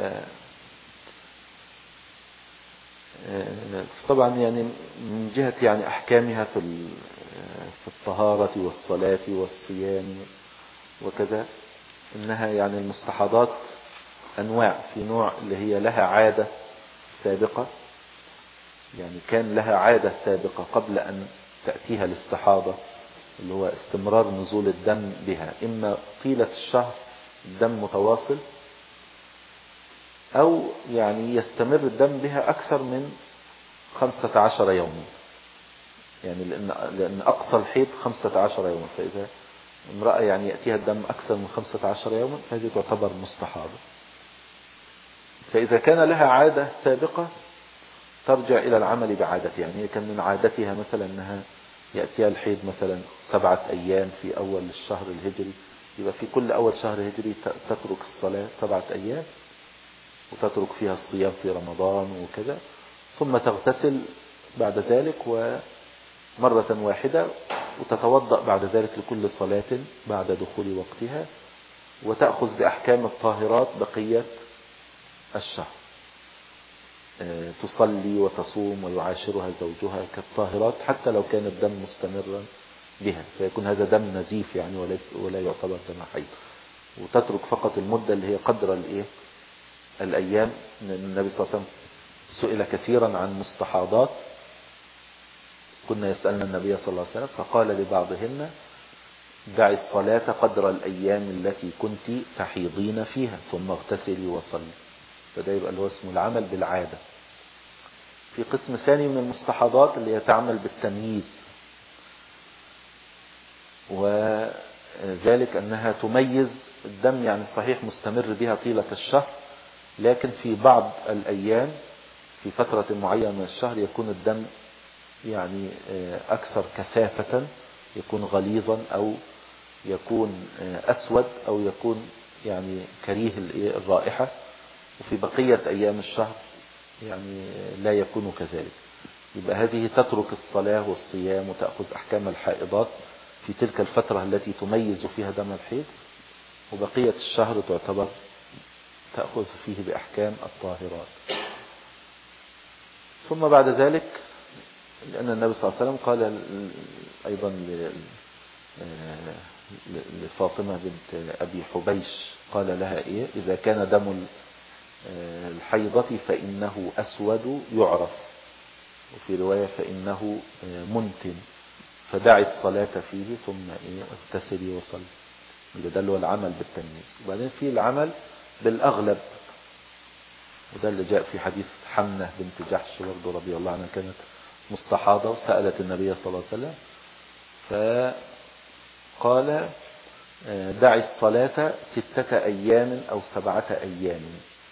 طبعا يعني من جهة يعني أحكامها في في الطهارة والصلاة والصيام وكذا، إنها يعني المستحاضات أنواع. في نوع اللي هي لها عادة سابقة، يعني كان لها عادة سابقة قبل أن تأتيها الاستحاضة، اللي هو استمرار نزول الدم بها، إما طيلة الشهر الدم متواصل، أو يعني يستمر الدم بها أكثر من خمسة عشر يوما، يعني لأن, لأن أقصى الحيض خمسة عشر يوما. فإذا امرأة يعني يأتيها الدم أكثر من خمسة عشر يوما فهذه تعتبر مستحاضة. فإذا كان لها عادة سابقة ترجع إلى العمل بعادتها، يعني كان من عادتها مثلا أنها يأتيها الحيض مثلا سبعة أيام في أول الشهر الهجري، يبقى في كل أول شهر هجري تترك الصلاة سبعة أيام وتترك فيها الصيام في رمضان وكذا، ثم تغتسل بعد ذلك ومرة واحدة وتتوضأ بعد ذلك لكل صلاة بعد دخول وقتها، وتأخذ بأحكام الطاهرات بقية الشهر، تصلي وتصوم ويعاشرها زوجها كالطاهرات حتى لو كان الدم مستمرا بها، فيكون هذا دم نزيف يعني وليس ولا يعتبر دم حيض، وتترك فقط المدة اللي هي قدر الايه الأيام. النبي صلى الله عليه وسلم سئل كثيرا عن مستحاضات، كنا يسألنا النبي صلى الله عليه وسلم فقال لبعضهن دعي الصلاة قدر الأيام التي كنت تحيضين فيها ثم اغتسلي وصلي. فده يبقى اللي هو اسمه العمل بالعادة. في قسم ثاني من المستحاضات اللي يتعمل بالتمييز، وذلك أنها تميز الدم، يعني صحيح مستمر بها طيلة الشهر، لكن في بعض الأيام في فترة معينة من الشهر يكون الدم يعني أكثر كثافة، يكون غليظا أو يكون أسود أو يكون يعني كريه الرائحة، وفي بقية أيام الشهر يعني لا يكون كذلك. يبقى هذه تترك الصلاة والصيام وتأخذ أحكام الحائضات في تلك الفترة التي تميز فيها دم الحيض، وبقية الشهر تعتبر تأخذ فيه بأحكام الطاهرات. ثم بعد ذلك، لأن النبي صلى الله عليه وسلم قال أيضا لفاطمة بنت أبي حبيش، قال لها إيه؟ إذا كان دم الحيضة فإنه أسود يعرف، وفي رواية فإنه منتن، فدعي الصلاة فيه ثم إيه اغتسلي وصلي. ده اللي هو العمل بالتمييز. وبعدين في العمل بالأغلب، وده اللي جاء في حديث حمنة بنت جحش برضه رضي الله عنها، كانت مستحاضة وسألت النبي صلى الله عليه وسلم فقال دعي الصلاة ستة أيام أو سبعة أيام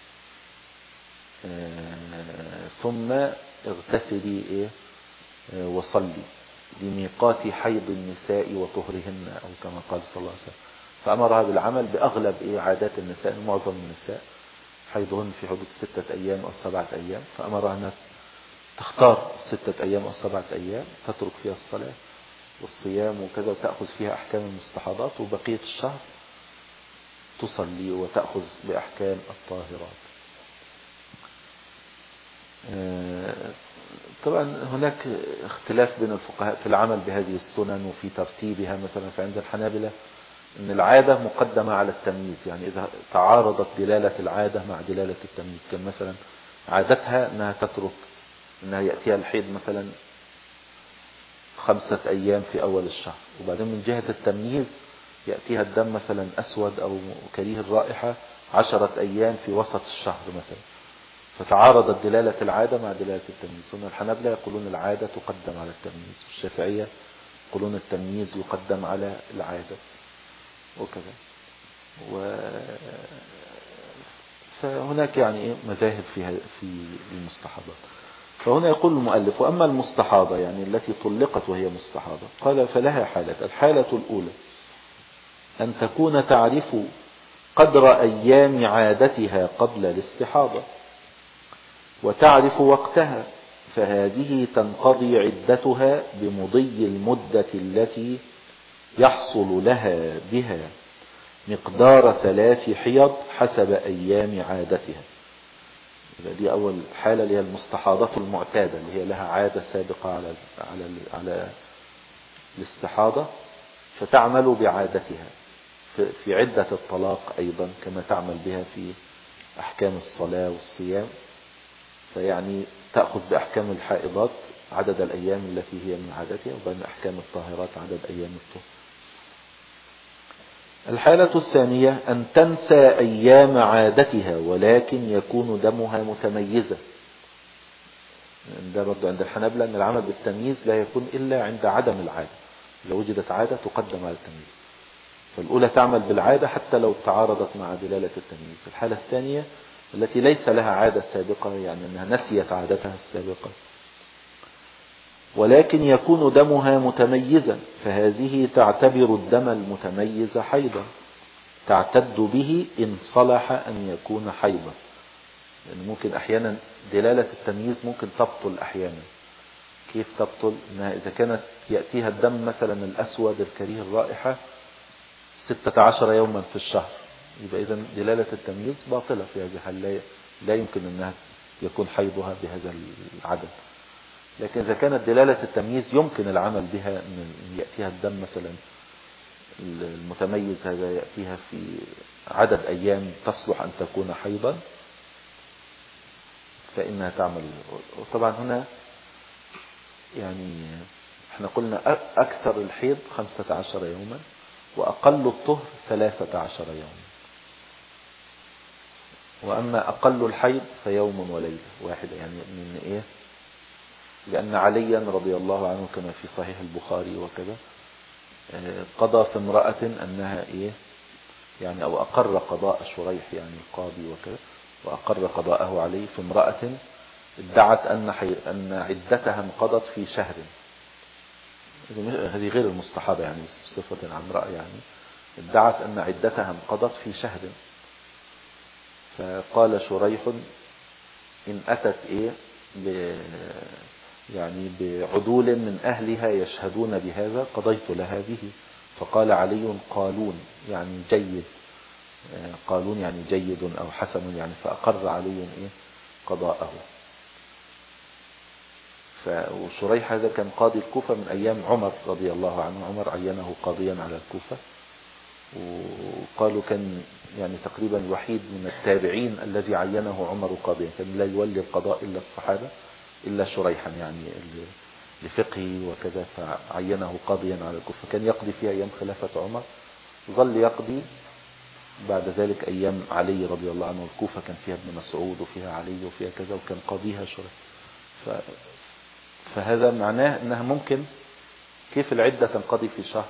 ثم اغتسلي إيه وصلي لميقات حيض النساء وطهرهن، أو كما قال صلى الله عليه وسلم. فأمرها بالعمل بأغلب إيه عادات النساء، معظم النساء حيضهن في حدود ستة أيام أو سبعة أيام، فأمرها أن تختار ستة أيام أو سبعة أيام تترك فيها الصلاة والصيام وكذا، وتأخذ فيها أحكام المستحاضات، وبقية الشهر تصلي وتأخذ بأحكام الطاهرات. طبعا هناك اختلاف بين الفقهاء في العمل بهذه السنن وفي ترتيبها. مثلا فعند الحنابلة ان العادة مقدمة على التمييز، يعني اذا تعارضت دلالة العادة مع دلالة التمييز، كان مثلا عادتها انها تترك انها يأتيها الحيض مثلا خمسة ايام في اول الشهر، وبعدين من جهة التمييز يأتيها الدم مثلا اسود او كريه الرائحة عشرة ايام في وسط الشهر مثلا، فتعارضت دلالة العادة مع دلالة التمييز. هنا الحنابلة يقولون العادة تقدم على التمييز، والشافعية يقولون التمييز يقدم على العادة وكذا. و... فهناك يعني مذاهب في في المستحاضات. فهنا يقول المؤلف وأما المستحاضة يعني التي طلقت وهي مستحاضة، قال فلها حالة. الحالة الأولى أن تكون تعرف قدر أيام عادتها قبل الاستحاضة وتعرف وقتها، فهذه تنقضي عدتها بمضي المدة التي يحصل لها بها مقدار ثلاث حيض حسب أيام عادتها. دي أول حالة اللي هي المستحاضة المعتادة، اللي هي لها عادة سابقة على على على الاستحاضة، فتعمل بعادتها في عدة الطلاق أيضا كما تعمل بها في أحكام الصلاة والصيام. فيعني تأخذ بأحكام الحائضات عدد الأيام التي هي من عادتها، وبين أحكام الطاهرات عدد أيام الطهر. الحالة الثانية أن تنسى أيام عادتها ولكن يكون دمها متميزا. ده برضو عند الحنابلة أن العمل بالتمييز لا يكون إلا عند عدم العادة، لو وجدت عادة تقدم على التمييز. فالأولى تعمل بالعادة حتى لو تعارضت مع دلالة التمييز. الحالة الثانية التي ليس لها عادة سابقة، يعني أنها نسيت عادتها السابقة ولكن يكون دمها متميزا، فهذه تعتبر الدم المتميز حيضا، تعتد به إن صلح أن يكون حيضا. لأن ممكن أحيانا دلالة التمييز ممكن تبطل أحيانا. كيف تبطل؟ إنها إذا كانت يأتيها الدم مثلا الأسود الكريه الرائحة ستة عشر يوما في الشهر، يبقى إذن دلالة التمييز باطلة في هذه الحالة، لا يمكن أنها يكون حيضها بهذا العدد. لكن إذا كانت دلالة التمييز يمكن العمل بها، أن يأتيها الدم مثلا المتميز هذا يأتيها في عدد أيام تصلح أن تكون حيضا، فإنها تعمل. وطبعا هنا يعني احنا قلنا أكثر الحيض خمسة عشر يوما وأقل الطهر ثلاثة عشر يوما، وأما أقل الحيض فيوم وليلة واحدة. يعني من إيه؟ لأن عليا رضي الله عنه كما في صحيح البخاري وكذا قضى في امرأة أنها إيه يعني، أو أقر قضاء شريح يعني القاضي وكذا، وأقر قضاءه عليه في امرأة ادعت أن, حي... أن عدتها انقضت في شهر. هذه غير المستحاضة يعني بصفة عن امرأة، يعني ادعت أن عدتها انقضت في شهر. فقال شريح إن أتت إيه ب... يعني بعدول من أهلها يشهدون بهذا قضيت لها به. فقال علي قالون يعني جيد، قالون يعني جيد أو حسن يعني، فأقر علي إيه قضاءه. وشريح هذا كان قاضي الكوفة من أيام عمر رضي الله عنه، عمر عينه قاضيا على الكوفة، وقالوا كان يعني تقريبا الوحيد من التابعين الذي عينه عمر قاضيا، كان لا يولي القضاء إلا الصحابة إلا شريحا يعني لفقهه وكذا، فعينه قاضيا على الكوفة. كان يقضي فيها أيام خلافة عمر، ظل يقضي بعد ذلك أيام علي رضي الله عنه. الكوفة كان فيها ابن مسعود وفيها علي وفيها كذا، وكان قاضيها شريح. ف... فهذا معناه أنها ممكن كيف العدة تنقضي في شهر،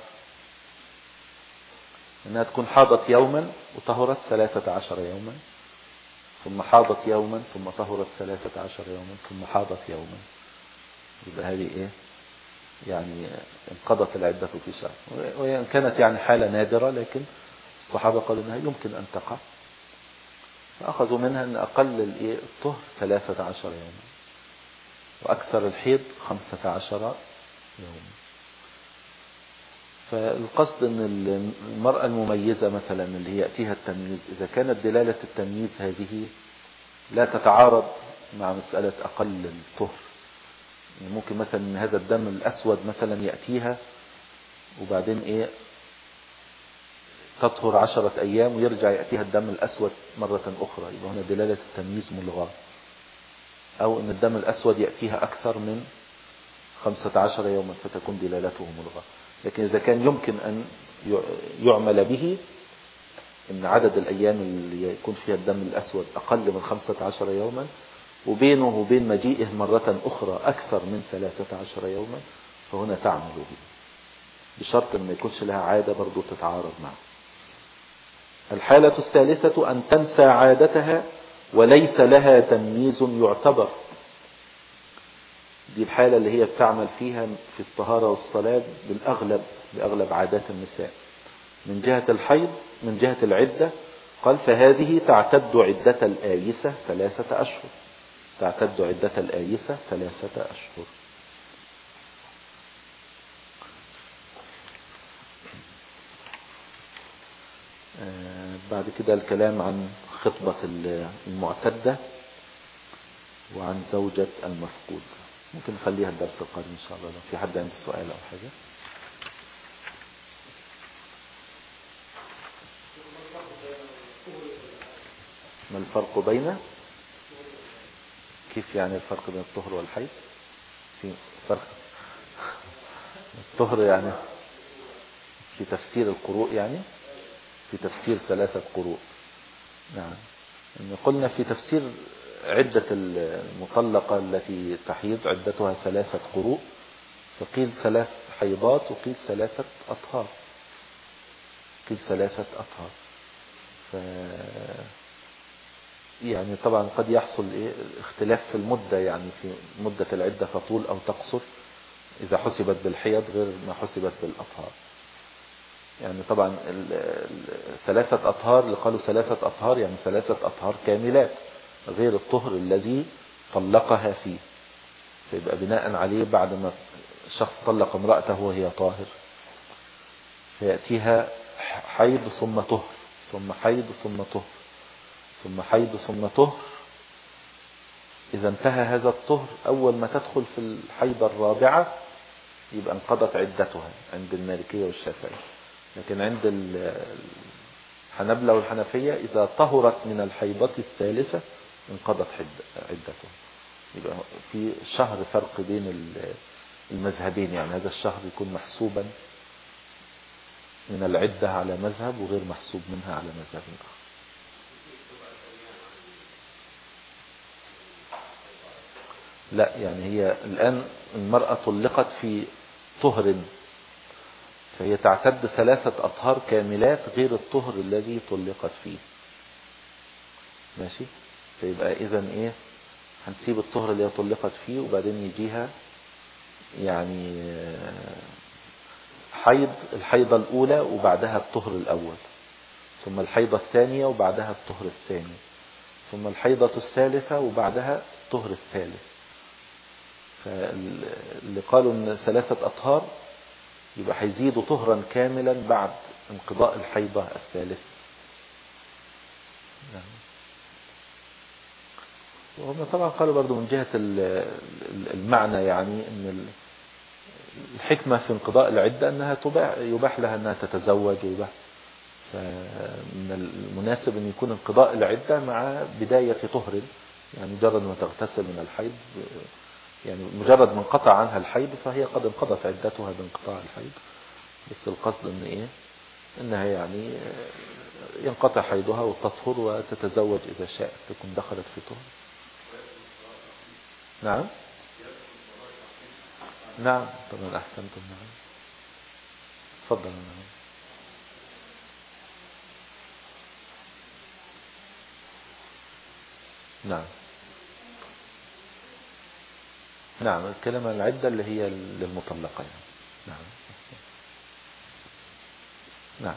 أنها تكون حاضت يوما وطهرت ثلاثة عشر يوما، ثم حاضت يوما ثم طهرت ثلاثة عشر يوما، ثم حاضت يوما. يبقى هذه إيه يعني انقضت العدة في شهر. وإن كانت يعني حالة نادرة، لكن الصحابة قالوا أنها يمكن أن تقع، فأخذوا منها أن أقل الطهر ثلاثة عشر يوما وأكثر الحيض خمسة عشر يوما. فالقصد أن المرأة المميزة مثلا اللي هي يأتيها التمييز، إذا كانت دلالة التمييز هذه لا تتعارض مع مسألة أقل الطهر، يعني ممكن مثلا هذا الدم الأسود مثلا يأتيها وبعدين إيه تطهر عشرة أيام ويرجع يأتيها الدم الأسود مرة أخرى، يبقى هنا دلالة التمييز ملغاة. أو أن الدم الأسود يأتيها أكثر من خمسة عشر يوما فتكون دلالته ملغاة. لكن إذا كان يمكن أن يعمل به أن عدد الأيام اللي يكون فيها الدم الأسود أقل من خمسة عشر يوما، وبينه وبين مجيئه مرة أخرى أكثر من ثلاثة عشر يوما، فهنا تعمل به بشرط أن ما يكونش لها عادة برضو تتعارض معه. الحالة الثالثة أن تنسى عادتها وليس لها تمييز يعتبر. دي الحالة اللي هي بتعمل فيها في الطهارة والصلاة بالأغلب بأغلب عادات النساء من جهة الحيض. من جهة العدة قال فهذه تعتد عدة الآيسة ثلاثة أشهر، تعتد عدة الآيسة ثلاثة أشهر. آه بعد كده الكلام عن خطبة المعتدة وعن زوجة المفقود. ممكن نخليها الدرس القادم إن شاء الله لو في حد عنده سؤال أو حاجة. ما الفرق بين كيف يعني الفرق بين الطهر والحيض؟ في فرق الطهر يعني في تفسير القروء، يعني في تفسير ثلاثة قروء. نعم قلنا في تفسير عدة المطلقة التي تحيض عدتها ثلاثة قروء، فقيل ثلاث حيضات وقيل ثلاثة أطهار. في ثلاثة أطهار. ف يعني طبعا قد يحصل إيه اختلاف في المدة، يعني في مدة العدة تطول أو تقصر إذا حسبت بالحيض غير ما حسبت بالأطهار. يعني طبعا ثلاثة أطهار اللي قالوا ثلاثة أطهار يعني ثلاثة أطهار كاملات غير الطهر الذي طلقها فيه. فيبقى بناء عليه بعد ما الشخص طلق امرأته وهي طاهر فيأتيها حيض ثم طهر ثم حيض ثم طهر ثم حيض ثم طهر. إذا انتهى هذا الطهر أول ما تدخل في الحيضة الرابعة يبقى انقضت عدتها عند المالكية والشافعية. لكن عند الحنبلة والحنفية إذا طهرت من الحيضة الثالثة انقضت عدتها. يبقى في شهر فرق بين المذهبين، يعني هذا الشهر يكون محسوبا من العدة على مذهب وغير محسوب منها على مذهب آخر. لا يعني هي الآن المرأة طلقت في طهر فهي تعتد ثلاثة أطهار كاملات غير الطهر الذي طلقت فيه. ماشي. فيبقى إذن إيه هنسيب الطهر اللي هي طلقت فيه وبعدين يجيها يعني حيض الحيضة الأولى وبعدها الطهر الأول، ثم الحيضة الثانية وبعدها الطهر الثاني، ثم الحيضة الثالثة وبعدها الطهر الثالث. فاللي قالوا ان ثلاثة أطهار يبقى هيزيدوا طهرا كاملا بعد انقضاء الحيضة الثالثة. وهم طبعا قالوا برضو من جهة المعنى يعني ان الحكمة في انقضاء العدة انها تباح يباح لها انها تتزوج ويباح. فمن المناسب ان يكون انقضاء العدة مع بداية طهر، يعني مجرد ما تغتسل من الحيض يعني مجرد ما انقطع عنها الحيض فهي قد انقضت عدتها بانقطاع الحيض. بس القصد ان ايه انها يعني ينقطع حيضها وتطهر وتتزوج اذا شاءت تكون دخلت في طهر. نعم نعم طبعا احسنتم. نعم تفضل. نعم نعم نعم الكلمة العدة اللي هي للمطلقة يعني. نعم نعم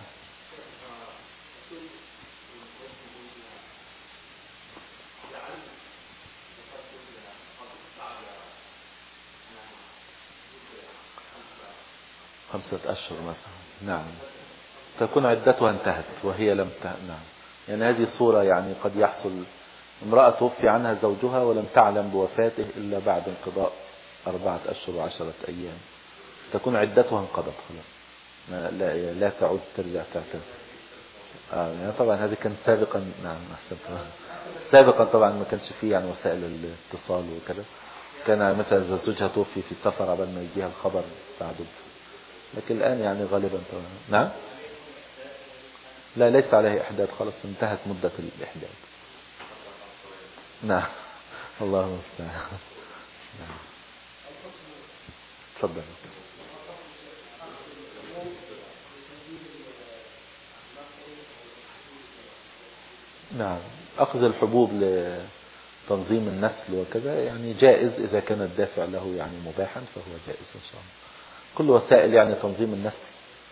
خمسة أشهر مثلا. نعم تكون عدتها انتهت وهي لم ت... نعم يعني هذه صورة يعني قد يحصل امرأة توفي عنها زوجها ولم تعلم بوفاته إلا بعد انقضاء أربعة أشهر وعشرة أيام تكون عدتها انقضت خلاص لا, لا تعود ترجع تعتد. آه يعني طبعا هذه كان سابقا. نعم أحسنت. سابقا طبعا ما كانش فيه يعني وسائل الاتصال وكذا. كان مثلا إذا زوجها توفي في سفر قبل ما يجيها الخبر بعده. لكن الآن يعني غالبا طبعا. نعم لا ليس عليه إحداد خلاص انتهت مدة الإحداد. نعم الله المستعان. نعم تفضل. نعم أخذ الحبوب لتنظيم النسل وكذا يعني جائز إذا كان الدافع له يعني مباحا فهو جائز إن شاء الله. كل وسائل يعني تنظيم النسل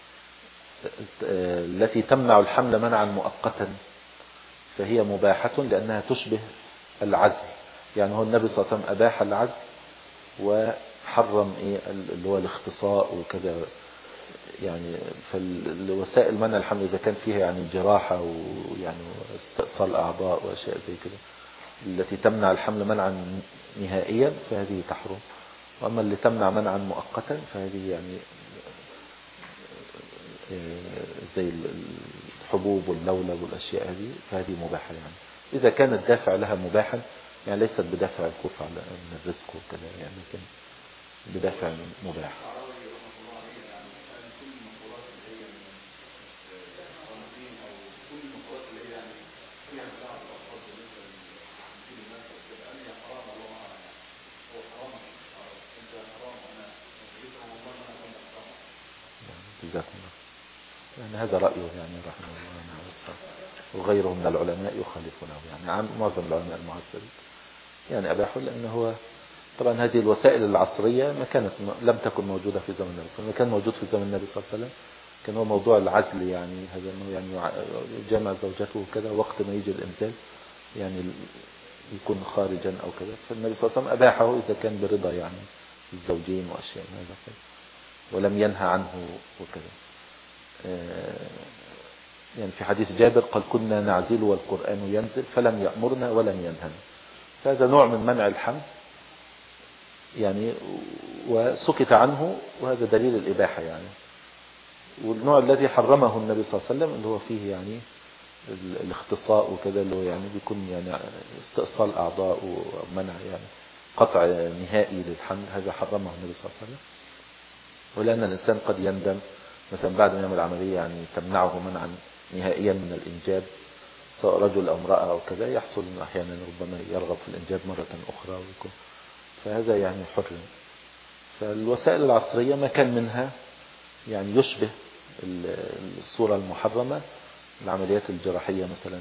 التي تمنع الحمل منعا مؤقتا فهي مباحة لأنها تشبه العزل. يعني هو النبي صلى الله عليه وسلم أباح العزل وحرم إيه اللي هو الاختصاء وكذا. يعني فالوسائل منع الحمل إذا كان فيها يعني جراحة ويعني استئصال أعضاء وأشياء زي كده التي تمنع الحمل منعا نهائيا فهذه تحرم. وأما اللي تمنع منعا مؤقتا فهذه يعني زي الحبوب واللولب والأشياء هذه فهذه مباحة. يعني إذا كان الدافع لها مباحا يعني ليست بدافع الخوف على من الرزق وكذا يعني لكن بدافع مباح. جزاكم الله. يعني هذا رأيه يعني رحمه الله، وغيره من العلماء يخالفونه، يعني عن معظم العلماء المعاصرين يعني أباحوا، لأنه هو طبعا هذه الوسائل العصرية ما كانت لم تكن موجودة في زمن النبي صلى الله عليه وسلم. كان موجود في زمن النبي صلى الله عليه وسلم كان هو موضوع العزل، يعني هذا انه يعني يجامع زوجته وكذا وقت ما يجي الإنزال يعني يكون خارجا أو كذا، فالنبي صلى الله عليه وسلم أباحه إذا كان برضا يعني الزوجين وأشياء من هذا القبيل، ولم ينهى عنه وكذا. يعني في حديث جابر قال كنا نعزل والقرآن ينزل فلم يأمرنا ولم ينهنا، فهذا نوع من منع الحمل يعني، وسكت عنه، وهذا دليل الإباحة يعني. والنوع الذي حرمه النبي صلى الله عليه وسلم اللي هو فيه يعني الاختصاء وكذا، اللي هو يعني بيكون يعني استئصال أعضاء ومنع يعني قطع نهائي للحمل، هذا حرمه النبي صلى الله عليه وسلم. ولأن الإنسان قد يندم مثلا بعد ما يعمل عملية يعني تمنعه منعا نهائيا من الإنجاب، سواء رجل أو امرأة أو كذا، يحصل أحيانا ربما يرغب في الإنجاب مرة أخرى ويكون، فهذا يعني حرم. فالوسائل العصرية ما كان منها يعني يشبه الصورة المحرمة، العمليات الجراحية مثلا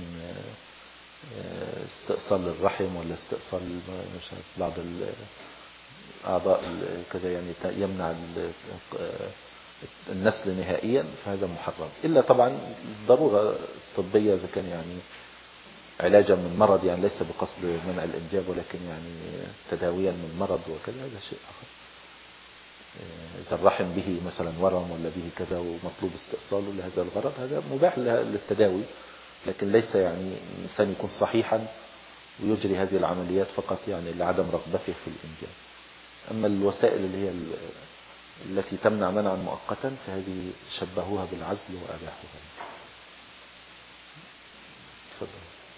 استئصال الرحم ولا استئصال بعض الأعضاء كذا يعني يمنع النسل نهائيا، فهذا محرم. إلا طبعا الضرورة الطبية إذا كان يعني علاجا من مرض، يعني ليس بقصد منع الإنجاب ولكن يعني تداويا من مرض وكذا، هذا شيء آخر. إذا الرحم به مثلا ورم ولا به كذا ومطلوب استئصاله لهذا الغرض، هذا مباح للتداوي، لكن ليس يعني الإنسان يكون صحيحا ويجري هذه العمليات فقط يعني لعدم رغبته في الإنجاب. أما الوسائل اللي هي التي تمنع منعا مؤقتا فهذه شبهوها بالعزل وأباحوها. تفضل.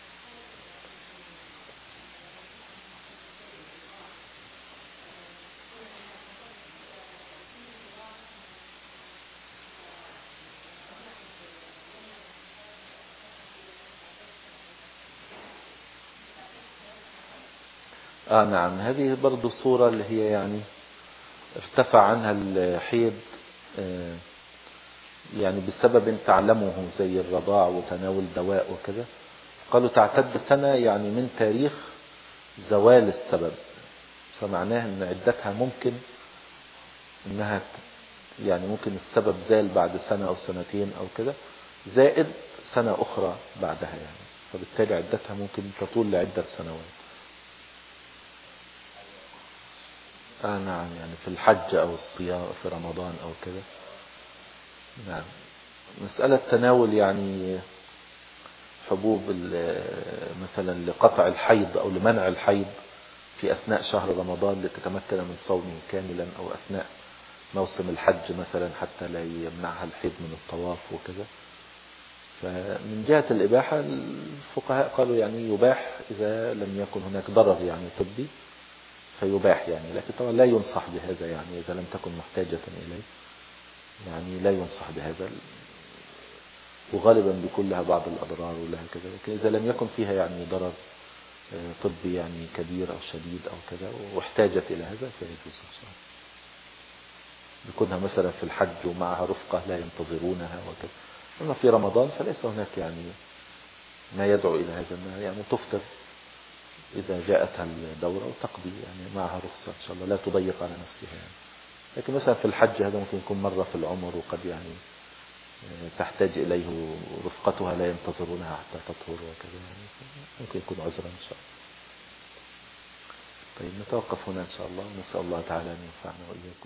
آه نعم، هذه برضو صورة اللي هي يعني ارتفع عنها الحيض آه يعني بسبب تعلمه زي الرضاع وتناول دواء وكذا، قالوا تعتد سنة يعني من تاريخ زوال السبب، فمعناه ان عدتها ممكن انها يعني ممكن السبب زال بعد سنة او سنتين او كده زائد سنة اخرى بعدها يعني، فبالتالي عدتها ممكن تطول لعدة سنوات. آه نعم، يعني في الحج أو الصيام في رمضان أو كذا. نعم. مسألة تناول يعني حبوب مثلا لقطع الحيض أو لمنع الحيض في أثناء شهر رمضان لتتمكن من صومه كاملا، أو أثناء موسم الحج مثلا حتى لا يمنعها الحيض من الطواف وكذا. فمن جهة الإباحة الفقهاء قالوا يعني يباح إذا لم يكن هناك ضرر يعني طبي فيباح يعني، لكن طبعا لا ينصح بهذا يعني إذا لم تكن محتاجة إليه، يعني لا ينصح بهذا، وغالبا بيكون لها بعض الأضرار ولها كذا، لكن إذا لم يكن فيها يعني ضرر طبي يعني كبير أو شديد أو كذا واحتاجت إلى هذا فيجوز إن شاء الله. بيكونها مثلا في الحج ومعها رفقة لا ينتظرونها وكذا. أما في رمضان فليس هناك يعني ما يدعو إلى هذا، يعني تفطر إذا جاءتها الدورة وتقضي يعني معها رخصة إن شاء الله، لا تضيق على نفسها يعني. لكن مثلا في الحج هذا ممكن يكون مرة في العمر، وقد يعني تحتاج إليه رفقتها لا ينتظرونها حتى تطهر وكذا يعني، ممكن يكون عذرا إن شاء الله. طيب نتوقف هنا إن شاء الله، نسأل الله تعالى أن ينفعنا وإياكم.